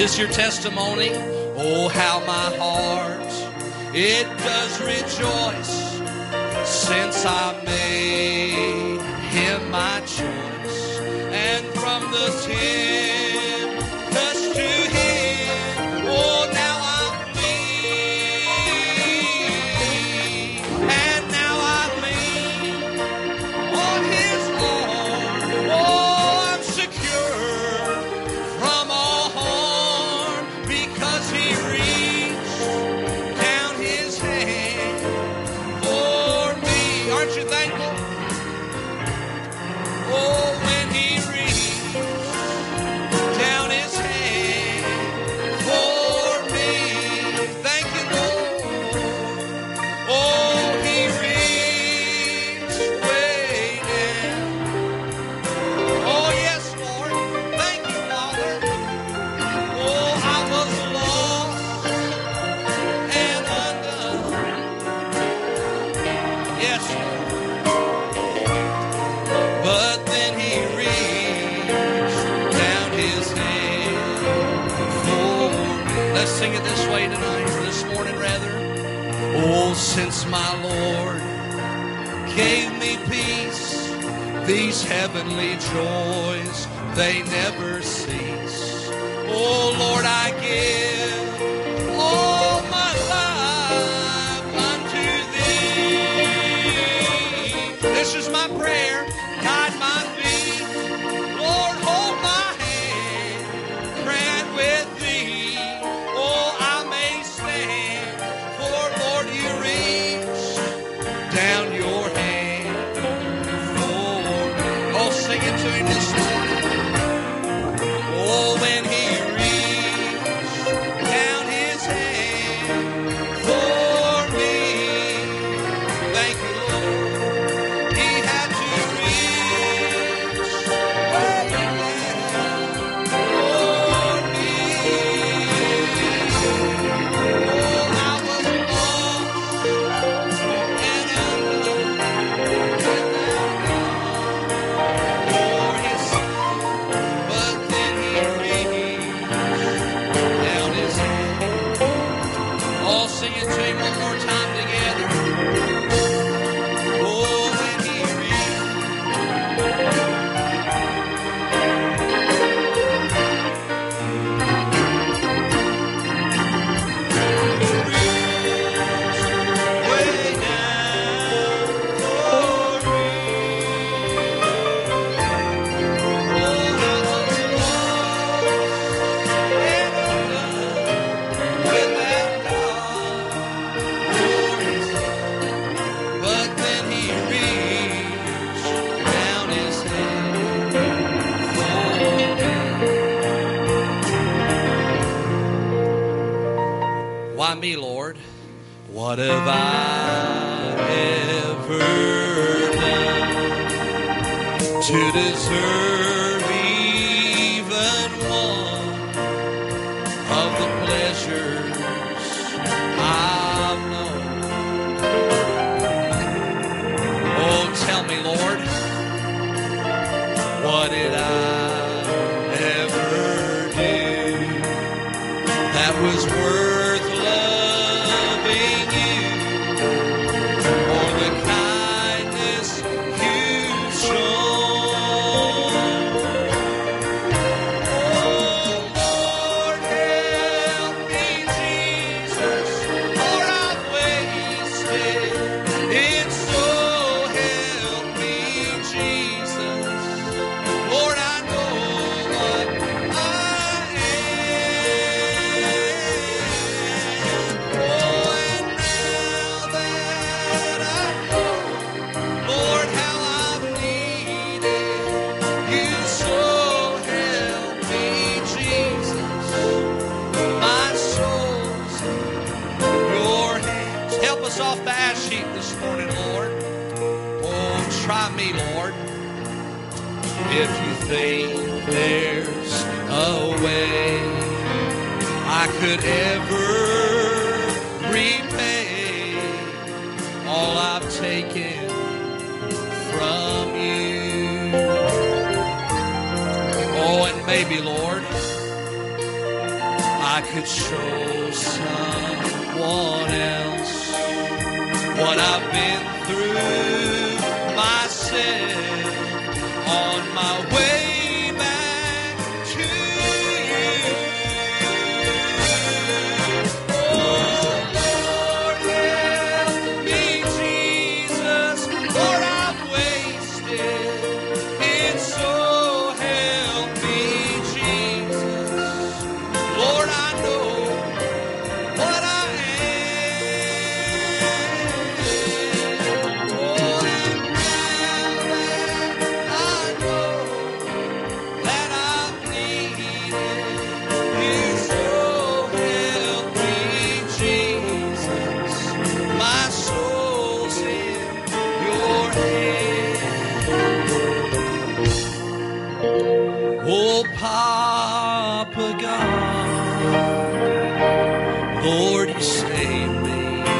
[SPEAKER 2] this your testimony? Oh, how my heart, it does rejoice since I made him my choice. And from the tempest to him, oh, now I'm free. And now I lean on his arm. Oh, I'm secure from all harm because he reached down his hand for me. Aren't you thankful? Oh, when he reached down his hand for me. Thank you, Lord. Oh, he reached way down. Oh, yes, Lord. Thank you, Father. Oh, I was lost and undone. Yes, Lord. But then he reached down his hand for me. Let's sing it this way tonight, or this morning rather. Oh, since my Lord gave me peace, these heavenly joys, they never cease. Oh, Lord, I give all my life unto thee. This is my prayer. Guide my feet. Lord, hold my hand. Grant with thee. Oh, I may stand. For, Lord, you reach down your hand for me. Oh, sing it to him this morning. Oh, when he reached down his hand for me. Thank you, Lord. He had to reach way down for me. Oh, I was lost and undone without God or his son. But then he reached down his hand. All sing it to him one more time together. Oh, when he reached. Way down for me. Oh, I was lost and undone without God or his son. But then he reached down his hand for me. Why me, Lord? What have I ever done to deserve even one of the pleasures I've known? Oh, tell me, Lord, what did I ever do that was worth loving you, or the kindness you've shown? Oh, Lord, help me, Jesus, for I've wasted it. So help me, Jesus. Lord, I know what I am. Oh, and now that I know, Lord, how I've needed you, so help me, Jesus. My soul's in your hands. Help us off the ash heap this morning, Lord. Oh, try me, Lord. If you think there's a way I could ever repay all I've taken from you. Oh, and maybe, Lord, I could show someone else what I've been through myself on my way back to you. Oh, Lord, help me, Jesus, Lord, I've wasted it, so help me, Jesus. Lord, I know what I am. Oh, and now that I know that I've needed you, so help me, Jesus. My soul's in your hands. Oh, Papa God, Lord, you saved me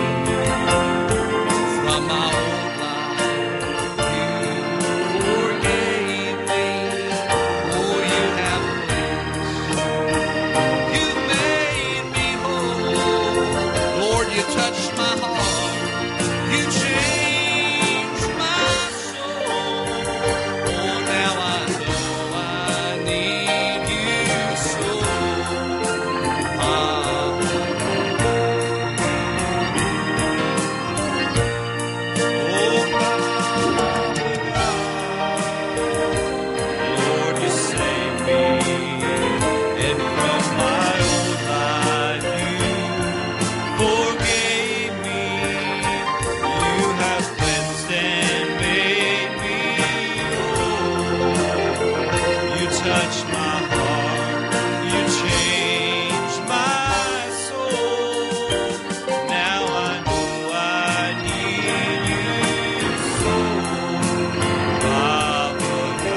[SPEAKER 2] from my old life. You forgave me. Oh, you have cleansed. You made me whole. Lord, you touched my heart. You changed my soul. Oh, now I know I need you so. Lord, you saved me, and from my old life you forgave me. You have cleansed and made me whole. You touched my heart, you changed my soul. Now I know I need you so, Papa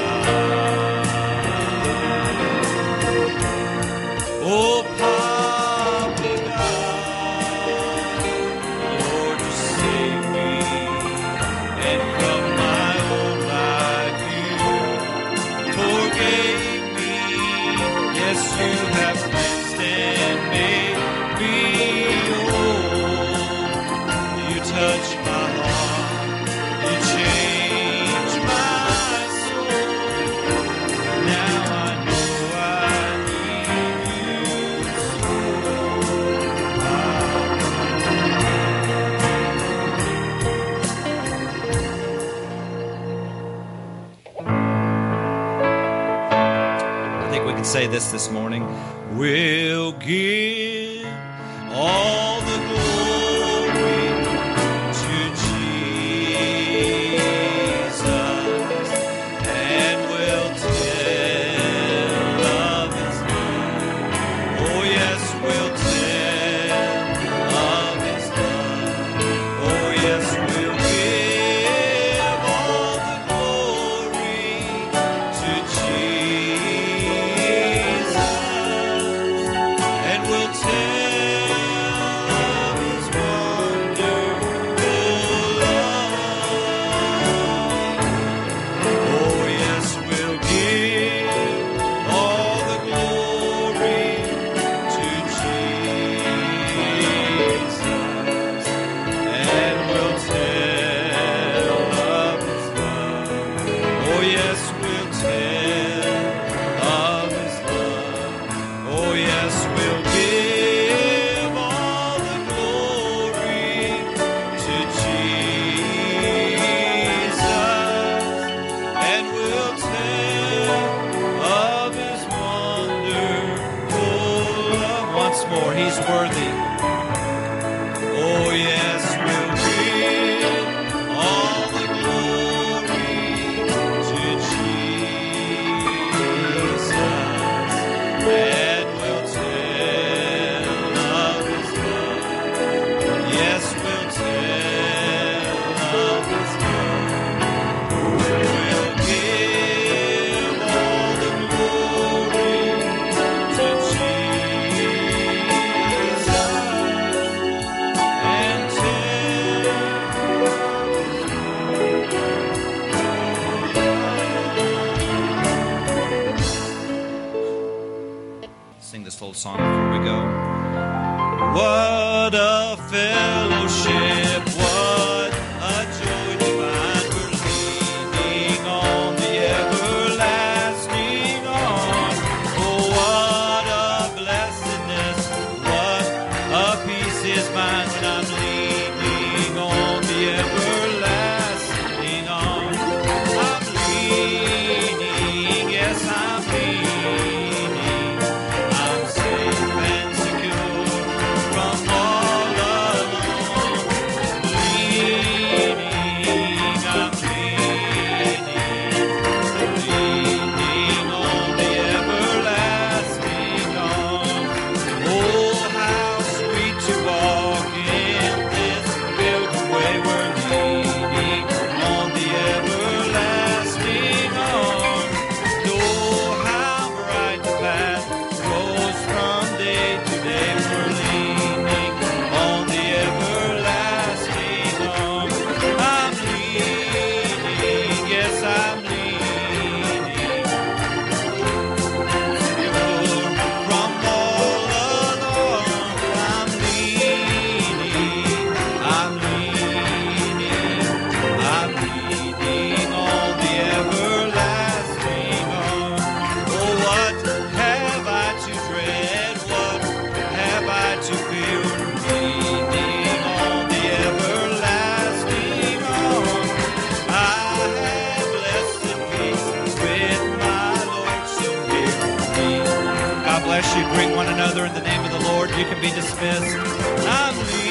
[SPEAKER 2] God. Oh, Papa God, Lord, you saved me, and from my old life you forgave me. Yes, you have cleansed and made me whole. You touched my heart, you changed my soul. Now I know I need you so.
[SPEAKER 6] I think we can say this this morning.
[SPEAKER 2] We'll give all the glory to Jesus, and we'll tell of His love. Oh, yes, we'll tell of His love. Oh, yes, we'll give all the glory to Jesus, and we'll tell of
[SPEAKER 6] song before we go.
[SPEAKER 1] What a fellowship, what a joy divine, we're leaning on the everlasting arm. Oh, what a blessedness, what a peace is mine when I'm leaning on the everlasting arm. I'm leaning, yes, I'm leaning, I'm safe and secure from all alone. Leaning, I'm leaning, leaning on the everlasting arm. Oh, how sweet to walk in this pilgrim way. We're leaning on the everlasting arm. Oh, how bright the path grows from day to day. We're leaning on the everlasting arm. I'm leaning, yes, I'm leaning, secure from all alone. I'm leaning, I'm leaning, I'm leaning on the everlasting arm. Oh, what have I to dread? What have I to fear? Leaning on the everlasting arm. I have blessed peace with my Lord so near me. God bless you. Greet one another in the name of the Lord. You can be dismissed. I'm leaning.